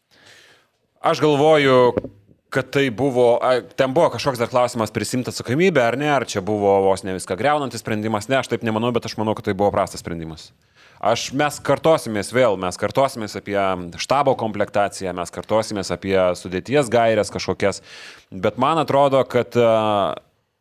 Aš galvoju, kad tai buvo, ten buvo kažkoks dar klausimas prisimti atsakomybę, ar ne, ar čia buvo vos ne viską greunantis sprendimas, ne, aš taip nemanau, bet aš manau, kad tai buvo prastas sprendimas. Aš, mes kartosimės vėl, mes kartosimės apie štabo komplektaciją, mes kartosimės apie sudėties gairias kažkokias, bet man atrodo, kad uh,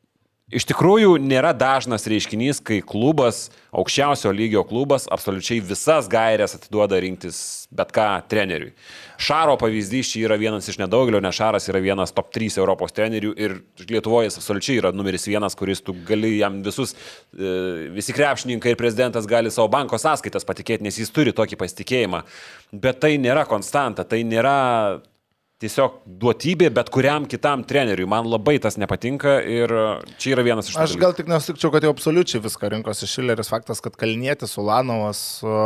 iš tikrųjų nėra dažnas reiškinys, kai klubas, aukščiausio lygio klubas, absoliučiai visas gairias atiduoda rinktis bet ką treneriui. Šaro pavyzdys čia yra vienas iš nedaugelio, nes Šaras yra vienas top trys Europos trenerių ir Lietuvoje jis absoliučiai yra numeris vienas, kuris tu gali jam visus, visi krepšininkai ir prezidentas gali savo banko sąskaitas patikėti, nes jis turi tokį pasitikėjimą. Bet tai nėra konstanta, tai nėra tiesiog duotybė bet kuriam kitam treneriui. Man labai tas nepatinka ir čia yra vienas iš tų. Aš gal tik nesutikčiau, kad jau absoliučiai viską rinkosi Schilleris. Faktas, kad Kalnietis, Ulanovas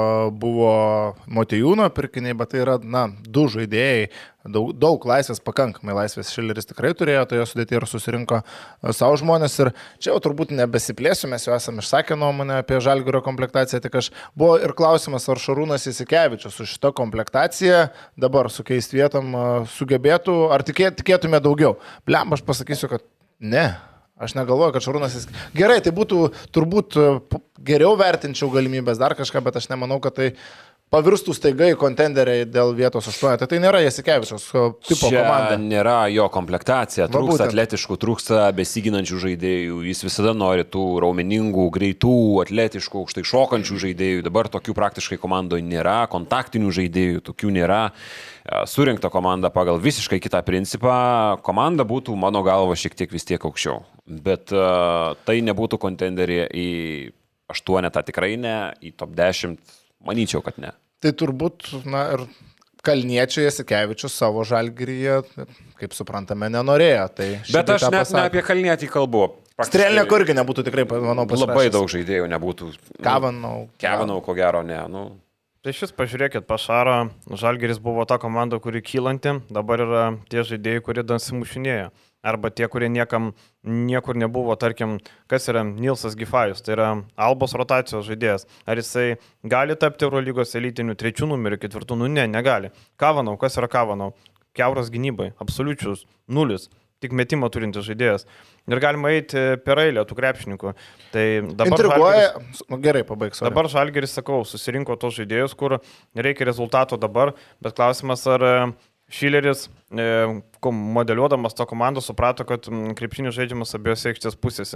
buvo Motiejūno pirkiniai, bet tai yra, na, du žaidėjai. Daug, daug laisvės, pakankamai laisvės Schilleris tikrai turėjo, tai jo sudėti ir susirinko savo žmonės. Ir čia jau turbūt nebesiplėsiu, mes jau esame išsakę nuomonę apie Žalgirio komplektaciją. Tik aš buvo ir klausimas, ar Šarūnas Jasikevičius su šito komplektacija dabar su keist vietom sugebėtų, ar tikė, tikėtume daugiau. Bliam, aš pasakysiu, kad ne. Aš negalvoju, kad Šarūnas Jasikevičius. Gerai, tai būtų turbūt geriau vertinčiau galimybės dar kažką, bet aš nemanau, kad tai pavirstų staiga į kontenderiai dėl vietos aštuoneto. Tai, tai nėra Jasikevičiaus tipo čia komanda. Nėra jo komplektacija. Trūksta atletiškų, trūksta besiginančių žaidėjų. Jis visada nori tų raumeningų, greitų, atletiškų, aukštai šokančių žaidėjų. Dabar tokių praktiškai komandoje nėra. Kontaktinių žaidėjų tokių nėra. Surinkta komanda pagal visiškai kitą principą. Komanda būtų, mano galva, šiek tiek vis tiek aukščiau. Bet uh, tai nebūtų kontenderiai į aštuonetą tikrai ne, į top dešimt. Manyčiau, kad ne. Tai turbūt, na, ir Kalniečiai Jasikevičius savo Žalgiryje, kaip suprantame, nenorėjo. Tai bet aš net ne apie Kalnietį kalbu. Strelnieko irgi nebūtų tikrai, manau, pasirašęs. Labai daug žaidėjų nebūtų. Kavanau. Kevanau, ko gero, ne. Nu. Tai šis, pažiūrėkit, Pašaro, Žalgiris buvo ta komanda, kuri kylanti, dabar yra tie žaidėjai, kurie dansimušinėja. Arba tie, kurie niekam niekur nebuvo, tarkim, kas yra Nilsas Gifajus, tai yra Albos rotacijos žaidėjas. Ar jisai gali tapti Eurolygos elitinių trečių numerių, ketvirtų? Nu ne, negali. Kavanau, kas yra Kavanau? Kiauras gynybai, absoliučius, nulis, tik metimą turintis žaidėjas. Ir galima eiti per eilę tų krepšininkų. Tai dabar Intriguoja, Žalgiris, nu, gerai, pabaigs. Dabar Žalgiris, sakau, susirinko tos žaidėjus, kur reikia rezultato dabar, bet klausimas, ar Schilleris, modeliuodamas to komandą, suprato, kad krepšinis žaidžiamas abiejose aikštės pusėse.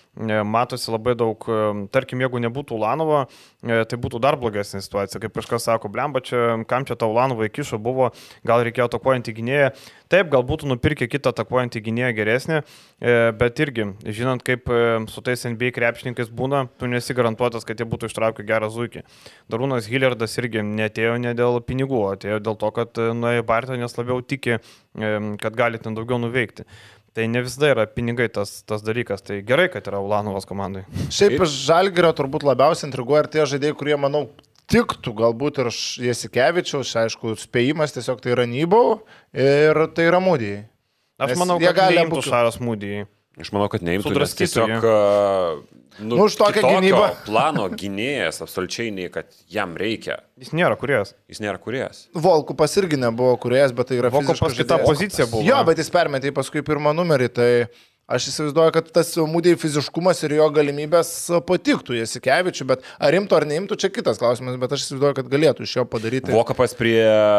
Matosi labai daug, tarkim, jeigu nebūtų Ulanovo, tai būtų dar blogesnė situacija. Kaip kažkas sako, blemba, čia, kam čia ta Ulanovo įkišo buvo, gal reikėjo atakuojantį gynėją. Taip, gal būtų nupirkę kitą atakuojantį gynėją geresnį, bet irgi, žinant, kaip su tais N B A krepšininkais būna, tu nesi garantuotas, kad jie būtų ištraukę gerą zuikį. Darūnas Hilliardas irgi netėjo ne dėl pinigų, atėjo dėl to, kad nuėjo į Bartą, nes labiau tiki, kad gali ten daugiau nuveikti. Tai ne visada yra pinigai tas, tas dalykas. Tai gerai, kad yra Ulanovas komandai. Šiaip Žalgirio turbūt labiausiai intriguoja ir tie žaidėjai, kurie, manau, tiktų galbūt ir Jasikevičiaus, aišku, spėjimas tiesiog tai yra Nybau ir tai yra Mūdijai. Aš Nes manau, jie kad gali neimtų abu- Šaras Mūdijai. Aš manau, kad neimtų, nes Sudraskytų tiesiog jį. a, nu, Nu, už tokią kitokio gynybą. plano gynėjas absoliučiai nei, kad jam reikia. Jis nėra kuriejas. Jis nėra kuriejas. Volkupas irgi nebuvo kuriejas, bet tai yra Volkupas fiziškas kita žaidėjas. pozicija buvo. Jo, bet jis permetė į paskui pirmą numerį, tai aš įsivaizduoju, kad tas Mūdijai fiziškumas ir jo galimybės patiktų Jasikevičiui, bet ar imtų ar neimtų, čia kitas klausimas, bet aš įsivaizduoju, kad galėtų iš jo padaryti. Vokapas prie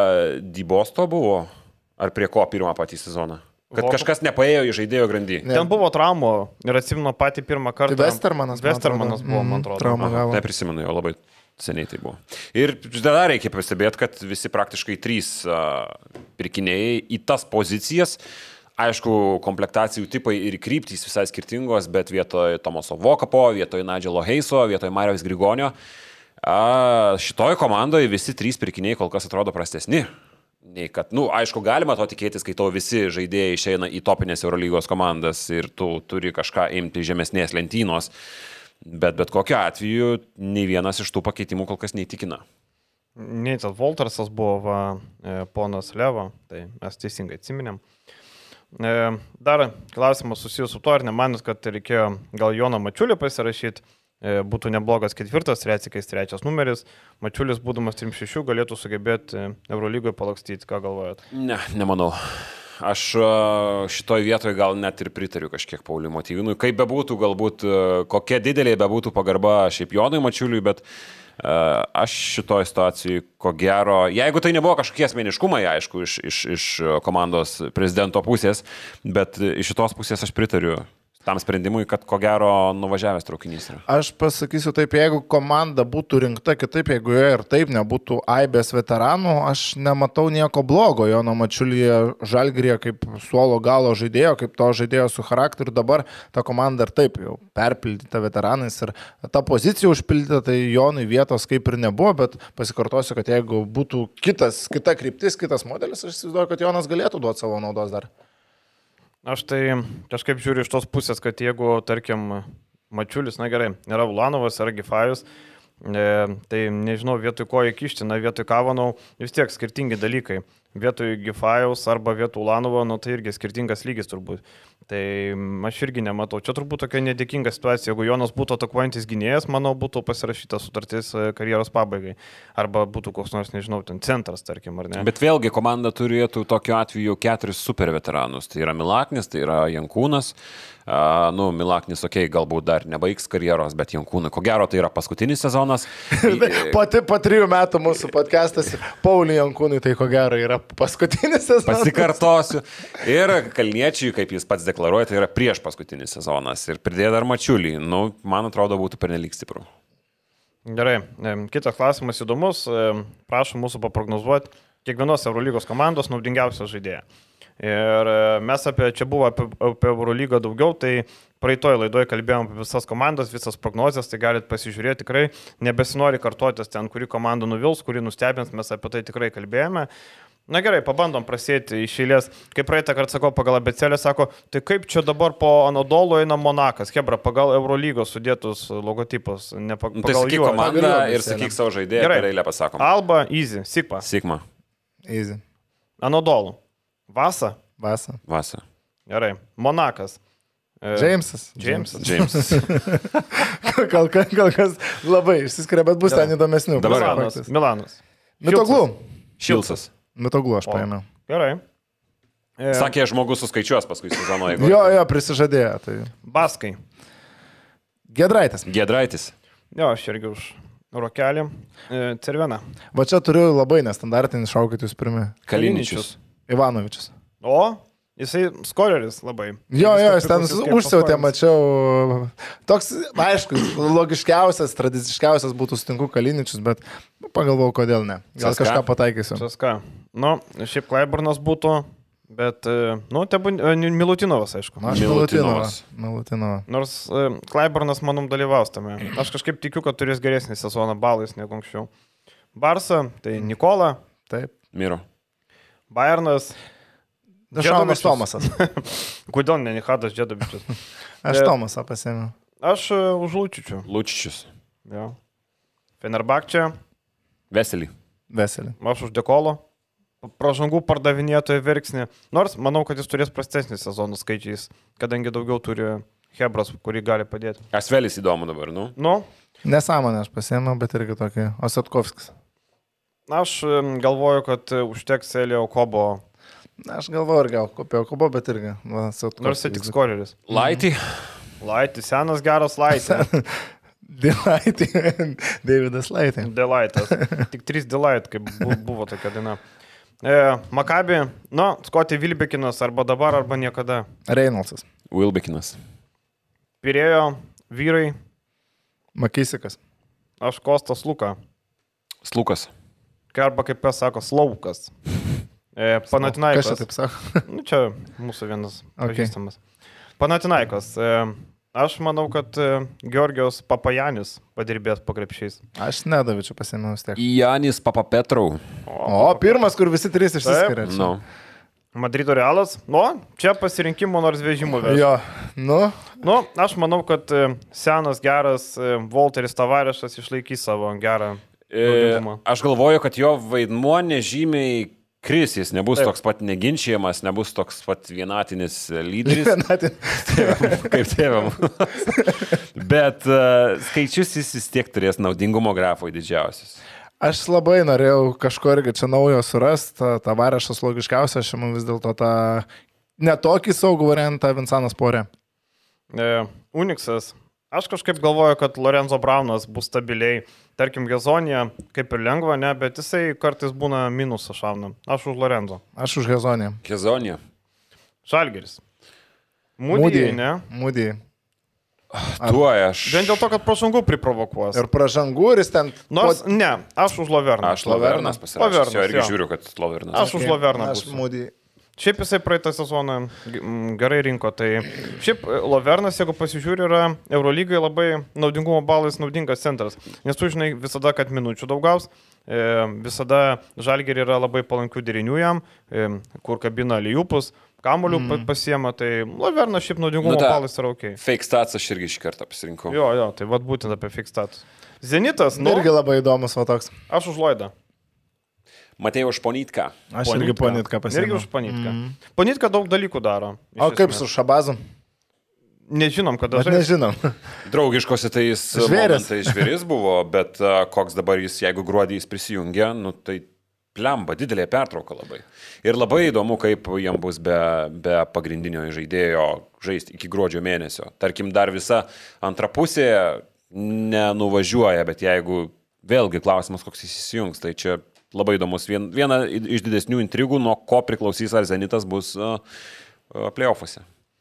Dybosto buvo? Ar prie ko pirmą patį sezoną? Kad Vokap- kažkas nepaėjo į žaidėjo grandį. Ne. Ten buvo traumų ir atsimenu patį pirmą kartą. Tai Westermanas, man Westermanas atrodo. buvo, man Mhm, atrodo. trauma. Aha, gavo. neprisimenu jo, labai seniai tai buvo. Ir tada reikia pastebėti, kad visi praktiškai trys uh, pirkiniai į tas pozicijas, aišku, komplektacijų tipai ir kryptys visai skirtingos, bet vietoj Tomaso Vokapo, vietoj Nigelo Heiso, vietoj Marijaus Grigonio, uh, šitoj komandoje visi trys pirkiniai kol kas atrodo prastesni. Nei kad, nu, aišku, galima to tikėtis, kai tau visi žaidėjai išeina į topinės Eurolygos komandas ir tu turi kažką imti žemesnės lentynos, bet bet kokiu atveju nei vienas iš tų pakeitimų kol kas neįtikina. Neitas Voltersas buvo va, e, ponas Leva, tai mes teisingai atsiminėm. Dar klausimas susijęs su to, ar nemanus, kad reikėjo gal Joną Mačiulį pasirašyti, būtų neblogas ketvirtas, Retsikais trečias numeris, Mačiulis būdamas trim šešių galėtų sugebėti Eurolygoje palakstyti, ką galvojat? Ne, nemanau. Aš šitoj vietoje gal net ir pritariu kažkiek Pauliui Motyvinui. Kaip bebūtų, galbūt kokia didelė bebūtų pagarba šiaip Jonui Mačiuliui, bet aš šitoj situacijai, ko gero, jeigu tai nebuvo kažkokie asmeniškumai, aišku, iš, iš, iš komandos prezidento pusės, bet iš šitos pusės aš pritariu tam sprendimui, kad ko gero nuvažiavęs traukinys yra. Aš pasakysiu taip, jeigu komanda būtų rinkta kitaip, jeigu joje ir taip nebūtų aibės veteranų, aš nematau nieko blogo Jono Mačiulyje Žalgiryje kaip suolo galo žaidėjo, kaip to žaidėjo su charakteriu. Dabar ta komanda ir taip jau perpildyta veteranais ir ta pozicija užpildyta, tai Jonui vietos kaip ir nebuvo, bet pasikartosiu, kad jeigu būtų kitas, kita kryptis, kitas modelis, aš įsivaizduoju, kad Jonas galėtų duoti savo naudos dar. Aš tai kažkaip žiūriu iš tos pusės, kad jeigu, tarkim, Mačiulis, na gerai, nėra Ulanovas, yra Gifajus, e, tai nežinau, vietoj ko įkišti, na vietoj Kavanau, vis tiek skirtingi dalykai. Vietoj Gifajaus arba vietoj Ulanovo, nu tai irgi skirtingas lygis turbūt. Tai aš irgi nematau. Čia turbūt tokia nedėkinga situacija. Jeigu Jonas būtų atakuojantis gynėjas, manau, būtų pasirašytas sutartis karjeros pabaigai. Arba būtų koks nors, nežinau, ten centras, tarkim, ar ne. Bet vėlgi komanda turėtų tokiu atveju keturis super veteranus. Tai yra Milaknis, tai yra Jankūnas. Uh, nu, Milaknis, okei, okay, galbūt dar nebaigs karjeros, bet Jankūnai, ko gero, tai yra paskutinis sezonas. po, po trijų metų mūsų podcastas Pauliui Jankūnui, tai ko gero yra paskutinis sezonas. Pasikartosiu. Ir Kalniečiui, kaip jis pats deklaruoja, tai yra prieš paskutinis sezonas. Ir pridėję dar Mačiulį, nu, man atrodo, būtų pernelyg stipru. Gerai, kitas klausimas įdomus. Prašom mūsų paprognozuoti kiekvienos Eurolygos komandos naudingiausią žaidėją. Ir mes apie, čia buvo apie, apie Eurolygą daugiau, tai praeitoje laidoje kalbėjom apie visas komandas, visas prognozes, tai galite pasižiūrėti tikrai, nebesinori kartuotis ten, kuri komanda nuvils, kuri nustebins, mes apie tai tikrai kalbėjome. Na gerai, pabandom prasėti iš eilės. Kaip praeitą kartą sako, pagal abėcėlę sako, tai kaip čia dabar po Anadolu eina Monakas, Hebra, pagal Eurolygos sudėtus logotipus, ne pagal tai sakyk jų. Komandą ir sakyk savo žaidėją, per eilę pasakom. Alba, Easy, Sigma. Sigma. Easy. Anadolu. Vasa. Vasa. Vasa. Gerai. Monakas. Džeimsas. Džeimsas. Džeimsas. gal, gal kas labai išsiskiria, bet bus ten įdomesnių. Dabar Milanas. Milanas. Mitoglu. Šilcas. Mitoglu aš paėmiau. Gerai. E... Sakė, žmogus suskaičiuos paskui sezono eigoje. Jo, jo, prisižadėjo. Tai... Baskai. Gedraitis. Gedraitis. Jo, aš irgi už rokelį. E, Cervena. Va čia turiu labai nestandartinį šaukit jūs pirmi. Kaliničius. Ivanovičius. O, jisai skoleris labai. Jo, jo, jis ten užsiautė, mačiau. Toks, aišku, logiškiausias, tradiciškiausias būtų sutinku Kaliničius, bet pagalvojau, kodėl ne. Gal Caska? Kažką pataikysiu. Caska. Nu, šiaip Klaiburnas būtų, bet, nu, tebu Milutinovas, aišku. Aš Milutinovas. Milutinovas. Nors Klaiburnas, manom, dalyvaus tame. Aš kažkaip tikiu, kad turės geresnį sezoną balais negu anksčiau. Barsa, tai Nikola. Taip. Miro. Bayernas. Šaunas Tomasas. Kodėl ne Nihadas Džedovičius? Aš Tomasą pasėmiau. Aš uh, už Lučičių. Lučičius. Ja. Fenerbahčė. Veselį. Veselį. Aš už Dekolo. Pražangų pardavinėtojų verksnį. Nors manau, kad jis turės prastesnį sezoną skaičiais, kadangi daugiau turi Hebras, kurį gali padėti. Asvelis įdomu dabar, nu? Nu. Nesąmonę aš pasėmiau, bet irgi tokį. Osatkovskis. Aš galvoju, kad užteks Elio Kobo. Aš galvoju ir gal kopėjau Kobo, bet irgi. Va, nors jis tik skoleris. Laitį. Laitį, senas geras Laitį. Delight. Davidas Laitį. Delaitas. Tik trys Delight, kaip buvo tokia daina. E, Makabi, nu, Skotė Vilbekinas arba dabar, arba niekada. Reinoldsas. Wilbekinas. Pirėjo vyrai. Makisikas. Aš Kostas Luka. Slukas. Arba kaip kas sako, Slaukas. E, Panatinaikos. Kas čia taip sako? Nu, čia mūsų vienas okay. pažįstamas. Panatinaikos. E, aš manau, kad e, Georgijos Papajanis padirbės po krepšiais. Aš Nedovičių pasėmiau vis tiek. Janis Papapetrau. O, o pirmas, kur visi trys išsiskiria. No. Madrido Realas. Nu, čia pasirinkimo nors vežimų veš. Jo, nu. Nu, aš manau, kad e, senas, geras e, Volteris Tavarešas išlaikys savo gerą. E, aš galvoju, kad jo vaidmuo nežymiai kris, jis nebus Taip. toks pat neginčiamas, nebus toks pat vienatinis lyderis. Vienatinis. Kaip tėvam. Bet uh, skaičius jis vis tiek turės naudingumo grafoj didžiausius. Aš labai norėjau kažko irgi čia naujo surasti, Tavarešas logiškiausia, aš man vis dėlto tą netokį saugų variantą Vinsanas Porė. E, Uniksas. Aš kažkaip galvoju, kad Lorenzo Braunas bus stabiliai. Tarkim, Gezonija kaip ir lengva, ne, bet jisai kartais būna minusą šauna. Aš už Lorenzo. Aš už Gezoniją. Gezonija. Žalgiris. Mūdį, ne? Mūdį. Tuo aš. Vien dėl to, kad pražangų priprovokuos. Ir pražangų ir jis ten... Nors, po... ne, aš už Loverną. Aš Lovernas pasirašęs. Jo irgi žiūriu, kad Lovernas. Aš už Loverną. Aš Mūdį. Šiaip jisai praeitą sezoną gerai rinko, tai šiaip Lovernas, jeigu pasižiūri, yra Eurolygai labai naudingumo balais naudingas centras, nes tu žinai visada, kad minučių daug gaus, visada Žalgirį yra labai palankių derinių jam, kur kabina Lijupus, kamuolių mm. pasiema, tai Lovernas šiaip naudingumo nu, balais yra ok. Fake stats aš irgi šį kartą pasirinkau. Jo, jo, tai vad būtent apie fake stats. Zenitas, nu... Irgi labai įdomus va toks. Aš už Loidą. Matėjau už Ponitką. Aš Ponitka. Irgi Ponitką pasirinkau. Irgi už Ponitką. Mm. Ponitka daug dalykų daro. O kaip esmės. Su Šabazu? Nežinom, kada žais. Nežinom. Draugiškose tai jis žvėris. Tai žvėris buvo, bet uh, koks dabar jis, jeigu gruodį jis prisijungia, nu tai plemba, didelė pertrauka labai. Ir labai įdomu, kaip jam bus be, be pagrindinio žaidėjo žaisti iki gruodžio mėnesio. Tarkim, dar visa antra pusė nenuvažiuoja, bet jeigu vėlgi klausimas, koks jis įsijungs, tai čia labai įdomus. Vien, viena iš didesnių intrigų, nuo ko priklausys, ar Zenitas bus uh, uh, play-offuose.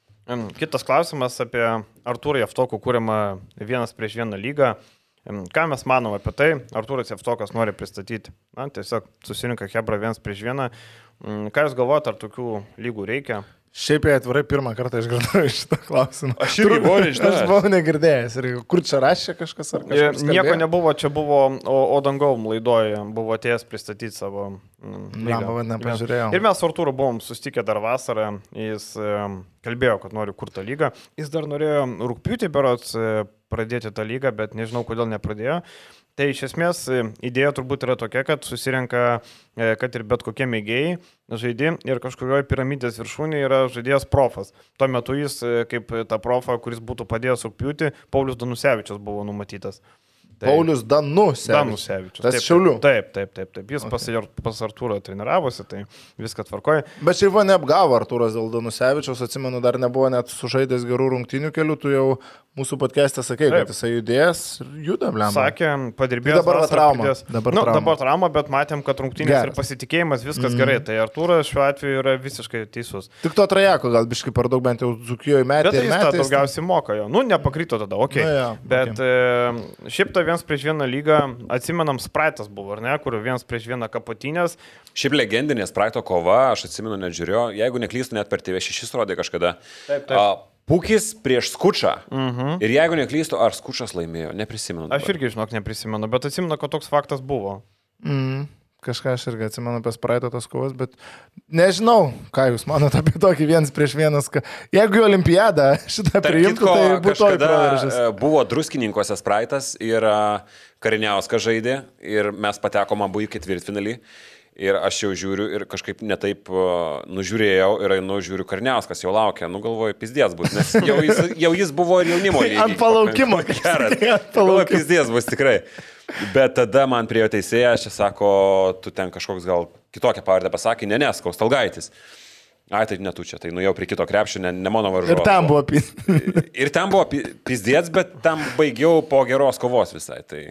Kitas klausimas apie Artūrą Jeftokų kūrimą vienas prieš vieną lygą. Ką mes manom apie tai? Artūras Jeftokas nori pristatyti. Na, tiesiog susirinka Hebra vienas prieš vieną. Ką jūs galvojate, ar tokių lygų reikia? Šiaip jie atvirai pirmą kartą išgirdau šitą klausimą. Aš irgi buvau nežinojęs. Aš buvau negirdėjęs. Ir kur čia rašė kažkas ar kažkas? Nieko kalbėjo? Nebuvo, čia buvo Odangaum laidoje, buvo atėjęs pristatyti savo lygą. Na, nepažiūrėjau. Ir mes su Artūru buvom susitikę dar vasarą, jis kalbėjo, kad nori kurti tą lygą. Jis dar norėjo rugpjūtį berods pradėti tą lygą, bet nežinau, kodėl nepradėjo. Tai iš esmės idėja turbūt yra tokia, kad susirenka, kad ir bet kokie mėgėjai žaidė ir kažkurioje piramidės viršūnėje yra žaidėjas profas. Tuo metu jis kaip tą profą, kuris būtų padėjęs rugpjūtį, Paulius Danusevičius buvo numatytas. Taip. Paulius Danusevičius. Danusevičius. Tas Šiaulių. Taip, taip, taip, taip. Jis okay. pas, pas Artūrą treniravosi, tai viską tvarkoja. Bet šiaip va neapgavo Artūras dėl Danusevičiaus, atsimenu, dar nebuvo net sužaidęs gerų rungtynių kelių, tu jau mūsų podcast'e sakei, taip. Kad jisai judėjęs ir juda, blem. Sakė, padirbėjęs. Tai dabar trauma. Dabar, nu, trauma. dabar trauma, bet matėm, kad rungtynės geras. Ir pasitikėjimas viskas mm. gerai. Tai Artūras šiuo atveju yra visiškai teisus. Tik to trajeko gal biškai per daug bent jau Dzūkijoje metė. Bet jis tą daugiausiai moka jo. Nu, nepakrito tada, okei. Okay. Ja, bet okay. e, šiaip ta vienas prieš vieną lygą, atsimenam, Spraitas buvo, ar ne, kur vienas prieš vieną kapotinės. Šiaip legendinė Spraito kova, aš atsimenu, net žiūrėjau, jeigu neklystu, net per T V šeši rodė kažkada. Taip, taip. A, Pukis prieš Skučą. Uh-huh. Ir jeigu neklystu, ar Skučas laimėjo, neprisimenu. Dabar. Aš irgi, žinok, neprisimenu, bet atsimenu, kad toks faktas buvo. Mm. Kažką aš irgi atsimenu apie Spraito tas kovas, bet nežinau, ką jūs manote apie tokį vienas prieš vienas. Ka... Jeigu į olimpiadą šitą priimtų, tai būtų proveržis. Buvo Druskininkuose Spraitas ir Kariniauskas žaidė ir mes patekom abu į ketvirtfinalį. Ir aš jau žiūriu ir kažkaip netaip uh, nužiūrėjau ir einu žiūriu Karniauskas jau laukia, nu galvoju, pizdės bus, nes jau jis, jau jis buvo ir jaunimo lygiai. Ant palaukimo. Geras. Galvoju, pizdės bus tikrai. Bet tada man priejo teisėja, aš sako, tu ten kažkoks gal kitokią pavardę pasakė, ne, nes, Stalgaitis. Ai, tai ne tu čia, tai nuėjau prie kito krepšio, ne, ne mano varžovas. Ir ten buvo pizdės. Ir ten buvo pizdės, bet tam baigiau po geros kovos visai, tai...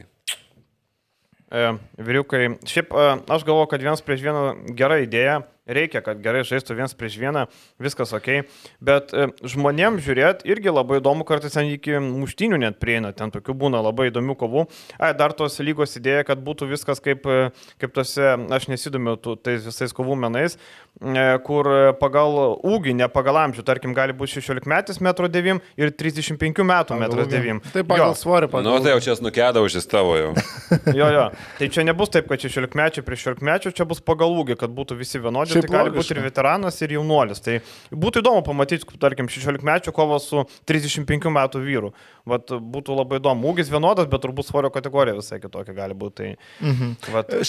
E, vyriukai, šiaip e, aš galvoju, kad vienas prieš vieną gera idėja, reikia, kad gerai žaistų vienas prieš vieną, viskas ok, bet e, žmonėm žiūrėt irgi labai įdomu, kartais ten iki muštinių net prieina, ten tokių būna labai įdomių kovų. Ai, dar tos lygos idėja, kad būtų viskas kaip, kaip tose, aš nesidomiu tais visais kovų menais, e, kur pagal ūgį, ne pagal amžių, tarkim, gali būti šešiolikmetis metro devym ir trisdešimt penkių metų metras devym. Tai pagal jo. Svorį pagal. Nu, tai jau čia nukėda už įstavo jau. Jo, jo. Tai čia nebus taip, kad šešiolikmečiai prieš šešiolikmečių, čia bus pagal ūgį, kad būtų visi vienodi. Tai gali būti ir veteranas, ir jaunuolis. Tai būtų įdomu pamatyti, tarkim, šešiolikmečio kovą su trisdešimt penkių metų vyru. Vat būtų labai įdomu. Ūgis vienodas, bet turbūt svorio kategorija visai kitokia gali būti. Tai, mhm. vat... Šiaip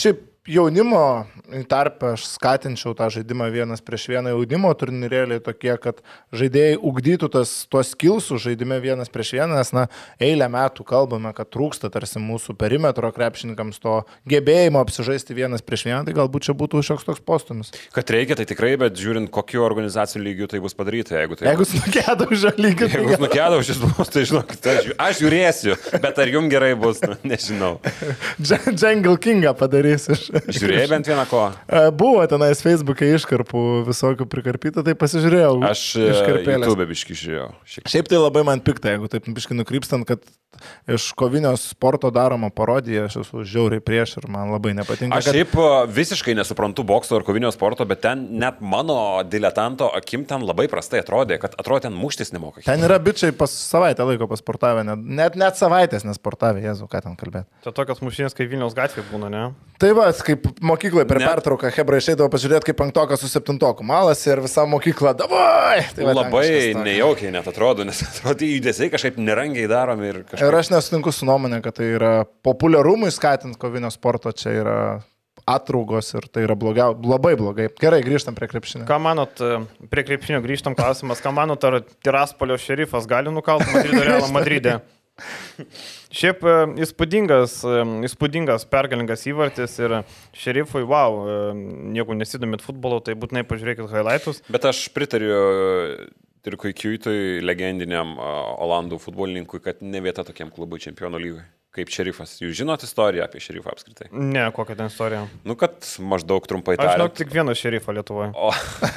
jaunimo tarpe aš skatinčiau tą žaidimą vienas prieš vieną jaunimo turnyrėliai tokie, kad žaidėjai ugdytų tas, tuos skillsų žaidime vienas prieš vieną, nes na, eilę metų kalbame, kad trūksta tarsi mūsų perimetro krepšininkams to gebėjimo apsižaisti vienas prieš vieną, tai galbūt čia būtų šioks toks postumis. Kad reikia, tai tikrai, bet žiūrint, kokiu organizacijų lygiu tai bus padaryta. Jeigu tai jeigu snukėdau lygį. Jeigu snukėdau šis bus, tai žinokit, aš, aš žiūrėsiu, bet ar jums gerai bus, na, nežinau. Jungle Kingą padarysiu. Žiūrėjai bent vieną ko? Buvo tenais Facebook'e iškarpų visokių prikarpyta, tai pasižiūrėjau. Aš YouTube biškį žiūrėjau. Šiek. Šiaip tai labai man pikta, jeigu taip biškį nukrypstant, kad iš kovinio sporto daroma parodija, aš esu žiauriai prieš ir man labai nepatinka. Aš šiaip kad... visiškai nesuprantu bokso ar kovinio sporto, bet ten net mano diletanto akim ten labai prastai atrodė, kad atrodė ten muštis nemoka. Ten yra bičiai pas savaitę laiko pasportavę, net, net savaitės nesportavę, Jėzu, ką ten kalbėti. Tai tokios mušinės, kaip Vilniaus gatvė būna, ne? Tai va, kaip mokykloje per net... pertrauką, hebra išeidavo pažiūrėti, kaip penktokas su septintoku malasi ir visa mokykla, davai! Tai va, labai nejaukiai net atrodo, nes atrodo, judesiai kažkaip nerangiai daromi ir kažkaip... Ir aš nesutinku su nuomonė, kad tai yra populiarumui skatinti kovinio sporto, čia yra atraugos ir tai yra blogiau, labai blogai. Gerai, grįžtam prie krepšinio. Ką manot, prie krepšinio grįžtam klausimas, ką manot, ar Tiraspolio šerifas gali nukalti Madrido Realą Madride? Šiaip įspūdingas, įspūdingas pergalingas įvartis ir šerifui, wow, nieko nesidomit futbolo, tai būtinai pažiūrėkit highlightus. Bet aš pritariu Tirkui Kiujtui, legendiniam olandų futbolininkui, kad ne vieta tokiam klubui čempionų lygui. Kaip šerifas. Jūs žinot istoriją apie šerifą apskritai? Ne, kokią ten istoriją? Nu, kad maždaug trumpai tariant. Aš žinau tik vieną šerifą Lietuvoje. O...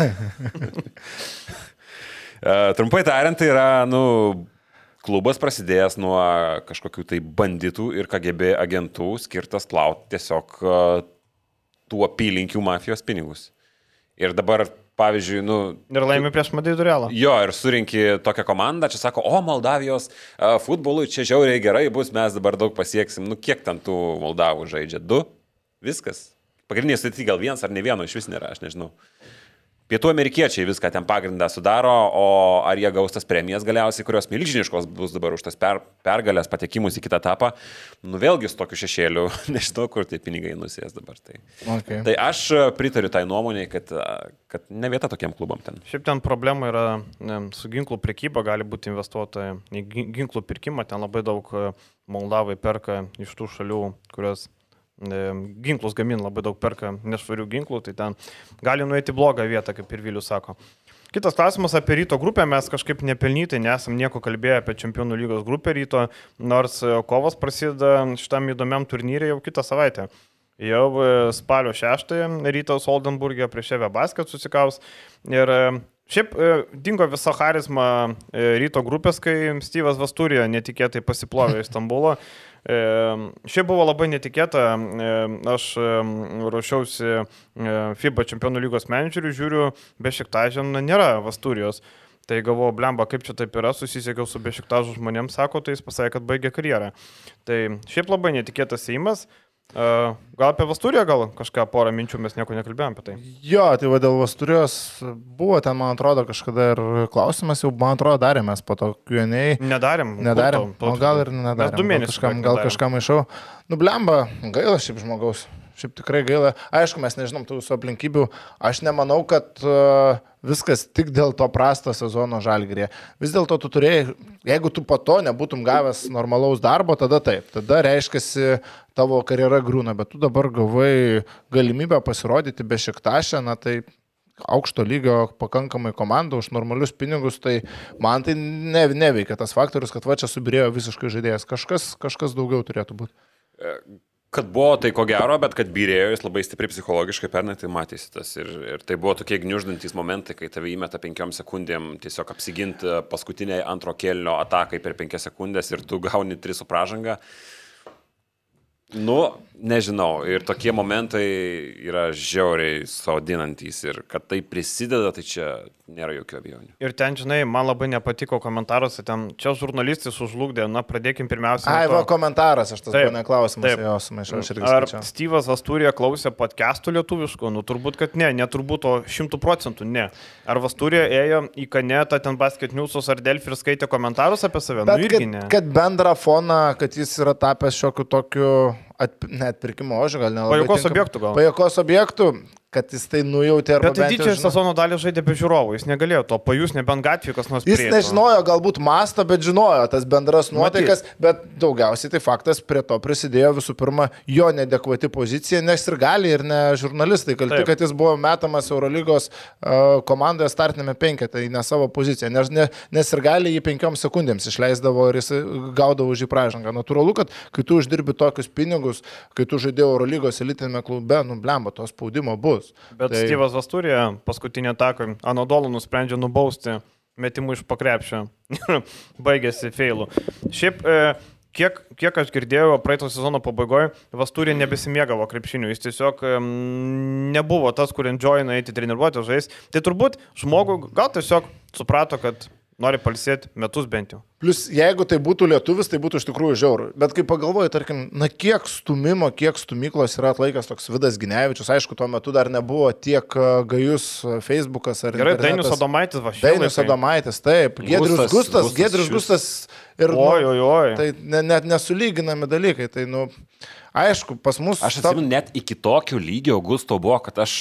trumpai tariant, tai yra, nu, klubas prasidėjęs nuo kažkokių tai banditų ir K G B agentų skirtas plauti tiesiog tų apylinkių mafijos pinigus. Ir dabar, pavyzdžiui, nu... Ir laimi prieš Madrido Realą. Jo, ir surinki tokią komandą, čia sako, o Moldavijos uh, futbolui čia žiauriai gerai bus, mes dabar daug pasieksim. Nu, kiek ten tų Moldavų žaidžia? Du? Viskas. Pagrindiniai sudėti gal vienas ar ne vieno iš vis nėra, aš nežinau. Pietų amerikiečiai viską ten pagrindą sudaro, o ar jie gaus tas premijas galiausiai, kurios milžiniškos bus dabar už tas per, pergalės patekimus į kitą etapą, nu vėlgi su tokiu šešėliu, nežinau, kur tie pinigai nusės dabar. Tai, okay. Tai aš pritariu tai nuomonėj, kad, kad ne vieta tokiem klubam ten. Šiaip ten problema yra ne, su ginklų prekyba, gali būti investuota į ginklų pirkimą, ten labai daug Moldavai perka iš tų šalių, kurios ginklus gamin, labai daug perka nešvarių ginklų, tai ten gali nueiti blogą vietą, kaip ir Vilius sako. Kitas klausimas apie Ryto grupę, mes kažkaip nepelnytai nesam nieko kalbėję apie Čempionų lygos grupę Ryto, nors kovos prasideda šitam įdomiam turnyrė jau kitą savaitę. Jau spalio šeštąją Rytas Oldenburgė prieš Evę Basket susikaus ir šiaip dingo visa charizma Ryto grupės, kai Steve'as Vasturija netikėtai pasiplovė į Stambulo. Šiaip buvo labai netikėta, aš ruošiausi FIBA Čempionų lygos menedžerių, žiūriu, Bešiktažen nėra Vasturijos. Tai galvoju, blemba, kaip čia taip yra, susisiekiau su Bešiktažu žmonėms, sako, tai jis pasakė, kad baigė karjerą. Tai šiaip labai netikėtas įimas. Uh, gal apie Vasturiją gal kažką porą minčių, mes nieko nekalbėjom apie tai. Jo, tai va dėl Vasturijos buvo ten, man atrodo, kažkada ir klausimas jau, man atrodo, darėmės po to Q and A. Nedarėm. Nedarėm, o gal ir nedarėm. Mes du mėnesius. Gal kažkam, gal kažkam išau. Nu, blemba, gaila šiaip žmogaus. Šiaip tikrai gaila. Aišku, mes nežinom tų visų aplinkybių. Aš nemanau, kad uh, viskas tik dėl to prasto sezono Žalgiryje. Vis dėlto tu turėjai, jeigu tu po to nebūtum gavęs normalaus darbo, tada taip. Tada reiškiasi tavo karjera grūna, bet tu dabar gavai galimybę pasirodyti Bešiktaše, na tai aukšto lygio pakankamai komanda už normalius pinigus, tai man tai ne, neveikia tas faktorius, kad va čia subirėjo visiškai žaidėjas. Kažkas, kažkas daugiau turėtų būti. Kad buvo tai ko gero, bet kad byrėjo jis labai stipriai psichologiškai pernai, tai matėsi tas. Ir, ir tai buvo tokie gniuždantys momentai, kai tave įmeta penkiom sekundėm tiesiog apsiginti paskutiniai antro kėlinio atakai per penkias sekundės ir tu gauni tris su pražanga. Nu, nežinau. Ir tokie momentai yra žiauriai saudinantys ir kad tai prisideda, tai čia nėra jokių abejonių. Ir ten, žinai, man labai nepatiko komentaruose, ten čia žurnalistai sužlugdė, na, pradėkim pirmiausia. Ai, va, komentaras, aš tas buvo neklausimas, jo, sumaišau, aš irgi skaičiau. Ar Steve'as Vasturija klausė podcastų lietuviško? Nu, turbūt, kad ne, neturbūt, o šimtų procentų ne. Ar Vasturija ėjo į Kanetą, ten Basket Newsus ar Delfi ir skaitė komentarus apie save? Bet nu, irgi kad, ne. Kad bendrą foną, kad jis yra tapęs šiokiu tokiu at, ne atpirkimo ožio, gal nelabai. Pajuokos objektų gal. Pajuokos objektų, kad jis tai nujautė. Bet tai didžiąją sezono dalį žaidė be žiūrovų, jis negalėjo to pajus, nebent gatvį kas nors jis prieito. Nežinojo galbūt masto, bet žinojo tas bendras nuotaikas, Matyt. Bet daugiausiai tai faktas prie to prisidėjo visų pirma jo neadekvati pozicija, nes ir gali ir ne žurnalistai kalti, kad jis buvo metamas Eurolygos uh, komandoje startinėme penkete, tai ne savo poziciją, nes, ne, nes ir gali jį penkiom sekundėms išleisdavo ir jis gaudavo už jį pražangą. Natūralu, kad kai tu uždirbi tokius pinigus, kai tu žaidėjai Eurolygos elitinėme klube, nu blemba, to spaudimo bus. Bet tai... Styvas Vasturė paskutinį ataką Anadolų nusprendžia nubausti metimų iš pakrepšio ir baigėsi feilu. Šiaip, e, kiek, kiek aš girdėjau, praeito sezono pabaigoje Vasturė nebesimėgavo krepšinių, jis tiesiog e, nebuvo tas, kur enjoyina eiti treniruoti, žais. Tai turbūt žmogui gal tiesiog suprato, kad nori palsėti metus bent jau. Plus, jeigu tai būtų lietuvis, tai būtų iš tikrųjų žiauru. Bet kai pagalvoju, tarkim, na kiek stumimo, kiek stumyklos yra atlaikęs toks Vidas Ginevičius, aišku, tuo metu dar nebuvo tiek gajus Facebookas ar Gerai, Dainius Adomaitis va šiandien. Dainius Adomaitis, taip. Giedrius Gustas, Giedrius Gustas ir... Oi, oi, oi. Tai net ne, nesulyginami dalykai. Tai, nu, aišku, pas mus... Aš atsimenu, net iki tokio lygio Gusto buvo, kad aš...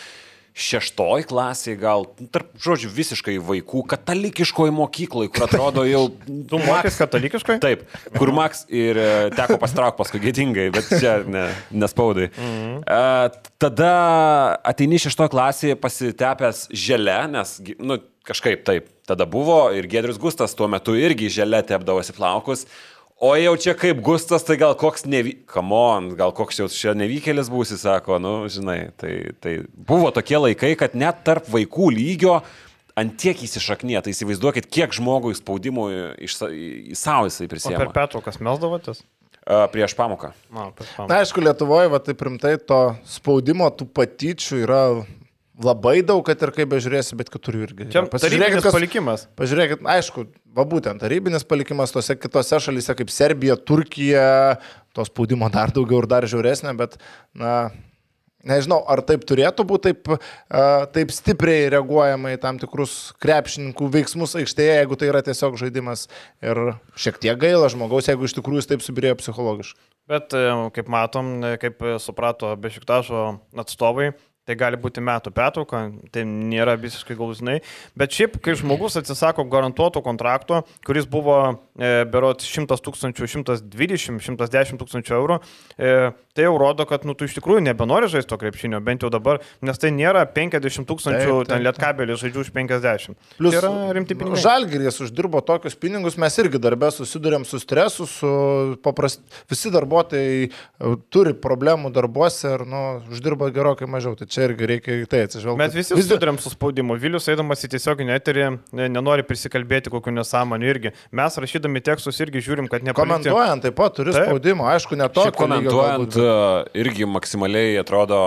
šeštoj klasėje gal, tarp, žodžiu, visiškai vaikų, katalikiškoje mokykloje, kur atrodo jau... Tu mokės katalikiškoje? Taip, kur Maks ir teko pastrauk paskui gėdingai, bet čia ne, nespaudai. Mhm. Uh, tada ateini šeštoj klasėje pasitepęs želę, nes, nu, kažkaip taip, tada buvo ir Giedrius Gustas tuo metu irgi želę tepdavosi plaukus. O jau čia kaip Gustas, tai gal koks nevy... Come on, gal koks jau čia nevykėlis būsi, sako, nu, žinai, tai, tai buvo tokie laikai, kad net tarp vaikų lygio ant tiek įsišaknė, tai įsivaizduokit, kiek žmogui spaudimų iš, į savo jisai prisėmė. O per pertraukas melsdavotės? Uh, prieš pamoką. Na, prieš pamoką. Na, aišku, Lietuvoje, va, taip rimtai, to spaudimo, tų patyčių yra... Labai daug, kad ir kaip bežiūrėsi, bet kitur irgi. Čia tarybinis kas, palikimas. Pažiūrėkit, aišku, va būtent tarybinis palikimas tose kitose šalyse kaip Serbija, Turkija, to spaudimo dar daugiau ir dar žiauresnė, bet, na, nežinau, ar taip turėtų būti taip, uh, taip stipriai reaguojama į tam tikrus krepšininkų veiksmus aikštėje, jeigu tai yra tiesiog žaidimas ir šiek tiek gaila žmogaus, jeigu iš tikrųjų taip subirėjo psichologiškai. Bet, kaip matom, kaip suprato Bešiktašo atstovai, tai gali būti metų pertrauka, tai nėra visiškai galutinai. Bet šiaip, kai žmogus atsisako garantuoto kontrakto, kuris buvo e, berods šimtas tūkstančių, šimtas dvidešimt, šimtas dešimt tūkstančių eurų, e, tai jau rodo, kad nu, tu iš tikrųjų nebenori žaisti to krepšinio, bent jau dabar, nes tai nėra penkiasdešimt tūkstančių, ten lietkabelį žaidžiu už penkiasdešimt. Plus, tai yra rimti pinigai. Žalgiris uždirbo tokius pinigus, mes irgi darbę susidurėm su stresu, su paprast... visi darbuotojai turi problemų darbuose ir nu, uždirba gerokai mažiau. Tai čia irgi reikia į tai atsižvelgti. Mes visi susidurėm su spaudimu. Vilius eidamas į tiesioginį eterį nenori prisikalbėti kokiu nesąmoniu irgi. Mes rašydami tekstus irgi žiūrim, kad nepalikti. Komentuojant taip pat turi taip. Spaudimo, aišku, ne to. Komentuojant irgi maksimaliai atrodo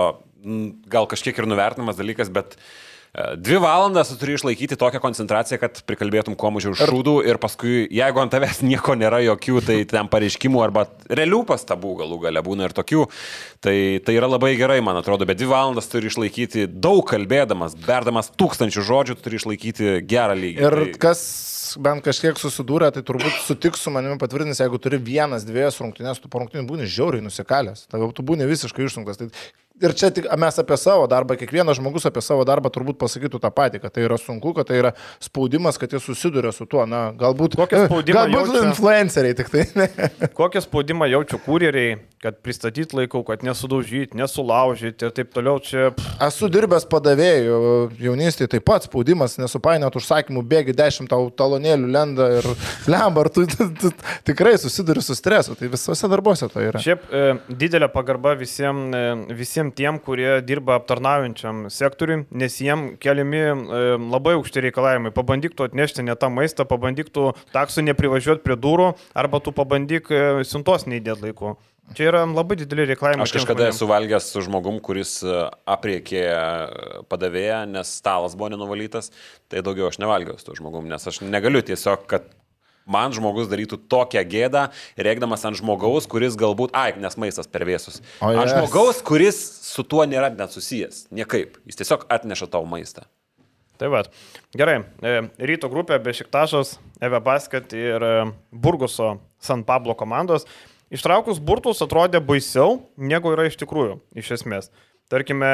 gal kažkiek ir nuvertinamas dalykas, bet dvi valandas tu turi išlaikyti tokią koncentraciją, kad prikalbėtum kuo mažiau šūdų ir paskui, jeigu ant tavęs nieko nėra jokių, tai ten pareiškimų arba realių pastabų galų gale būna ir tokių, tai, tai yra labai gerai, man atrodo, bet dvi valandas turi išlaikyti daug kalbėdamas, berdamas tūkstančių žodžių, tu turi išlaikyti gerą lygį. Ir tai... kas bent kažkiek susidūrė, tai turbūt sutiks su manimi patvirtinęs, jeigu turi vienas, dviejas rungtynės, tu po rungtynių būni žiauriai nusikalęs, tai tu būni visiškai išsunktas. Tai... Ir čia tik mes apie savo darbą, kiekvienas žmogus apie savo darbą turbūt pasakytų tą patį, kad tai yra sunku, kad tai yra spaudimas, kad jis susiduria su tuo. Na, galbūt galbūt influenceriai tik tai. Kokią spaudimą jaučia kurjeriai, kad pristatyti laikau, kad nesudaužyti, nesulaužyti ir taip toliau čia. Esu dirbęs padavėjų jaunystėje, taip pat spaudimas, nesupainiot užsakymų, bėgi dešimt talonėlių lenda ir lemba, ar tu, tu, tu tikrai susiduri su stresu, tai visose darbuose tai yra. Šiaip e, didelė pagarba visiems e, visiem tiem, kurie dirba aptarnaujančiam sektoriui, nes jiem keliami e, labai aukšti reikalavimai. Pabandyk tu atnešti ne tą maistą, pabandyk tu taksų neprivažiuoti prie durų, arba tu pabandyk e, siuntos neįdėti laiku. Čia yra labai dideli reikalavimai. Aš kažkada esu valgęs su žmogum, kuris apriekė padavėją, nes stalas buvo nenuvalytas, tai daugiau aš nevalgiau su to žmogum, nes aš negaliu tiesiog, kad man žmogus darytų tokią gėdą, rėkdamas ant žmogaus, kuris galbūt, ai, nes maistas per vėsus. O ant yes. žmogaus, kuris su tuo nėra net susijęs. Niekaip. Jis tiesiog atneša tau maistą. Tai va. Gerai. Ryto grupė Bešiktašas, Eve Basket ir Burgoso San Pablo komandos. ištraukus burtus atrodė baisiau, negu yra iš tikrųjų, iš esmės. Tarkime,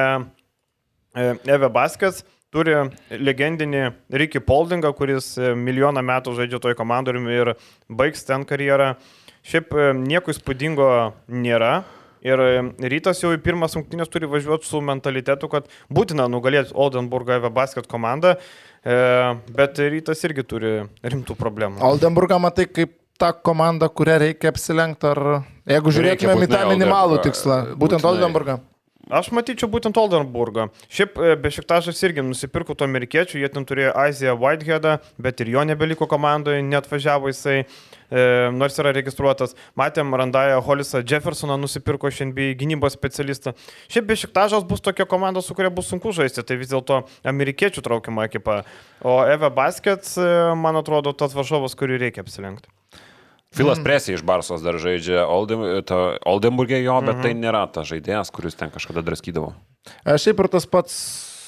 Eve Baskets turi legendinį Ricky Poldingą, kuris milijoną metų žaidžia toj komandoj ir baigs ten karjerą. Šiaip nieko įspūdingo nėra. Ir Rytas jau į pirmas rungtynės turi važiuoti su mentalitetu, kad būtina nugalėti Oldenburgą Eve Basket komandą, bet Rytas irgi turi rimtų problemų. Oldenburgą matai kaip ta komanda, kurią reikia apsilenkti, ar jeigu žiūrėtume į tą minimalų tikslą, būtent Oldenburgą? Aš matyčiau būtent Oldenburgą. Šiaip Bešiktašas irgi nusipirko to amerikiečių, jie ten turėjo Isaiah Whiteheadą, bet ir jo nebeliko komandoje, neatvažiavo jisai, e, nors yra registruotas. Matėm Randają Hollisą Jeffersoną nusipirko iš N B A gynybos specialistą. Šiaip Bešiktašas bus tokia komanda, su kuria bus sunku žaisti, tai vis dėlto amerikiečių traukiama ekipa. O Eve Baskets, man atrodo, tas varžovas, kurį reikia apsilenkti. Filas Presė iš Barsos dar žaidžia Oldem, Oldenburgė jo, bet mm -hmm. tai nėra tas žaidėjas, kuris ten kažkada draskydavo. Šiaip ir tas pats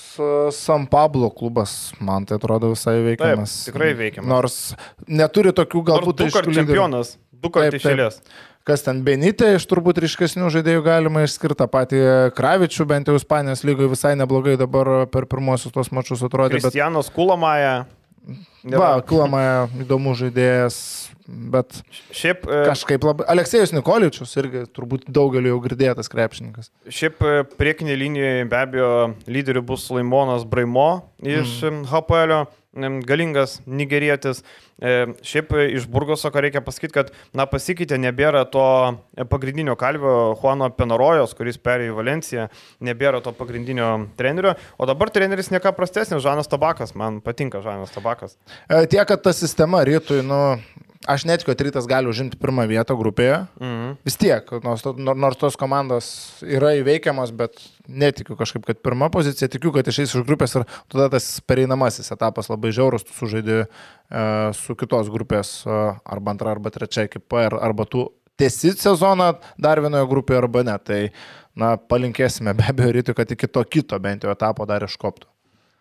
San Pablo klubas, man tai atrodo visai veikiamas. Taip, tikrai veikiamas. Nors neturi tokių galbūt... Du kart čempionas, du kart išėlės. Kas ten Benitė, iš turbūt ryškesnių žaidėjų galima išskirti, patį Kravičių, bent jau Ispanijos lygoje visai neblogai dabar per pirmosius tos mačus atrodė. Kristianas bet... Kulamaja. Va, Kulamaja įdomus žaidėjas. Bet šiaip, kažkaip labai... Aleksėjus Nikoličius irgi turbūt daugeliu jau girdėtas krepšininkas. Šiaip priekinė linijoje be abejo lyderių bus Laimonas Braimo iš mm. H P L, galingas nigerietis. Šiaip iš Burgoso, ką reikia pasakyti, kad na, pasikeitė, nebėra to pagrindinio kalvio Juano Penarojos, kuris perėjo į Valenciją, nebėra to pagrindinio trenerio, o dabar treneris nieka prastesnis, Žanas Tabakas, man patinka Žanas Tabakas. Tiek, kad ta sistema Rytui, nu... Aš netikiu, kad Rytas gali užimti pirmą vietą grupėje. Mm-hmm. Vis tiek, nors, nors tos komandos yra įveikiamas, bet netikiu kažkaip, kad pirma pozicija, tikiu, kad išeis iš grupės ir tada tas pereinamasis etapas labai žiaurus, tu sužaidži e, su kitos grupės e, arba antra, arba trečia ekipa, arba tu tęsi sezoną dar vienoje grupėje arba ne. Tai, na, palinkėsime be abejo Rytui, kad iki to kito bent jau etapo dar iškoptų.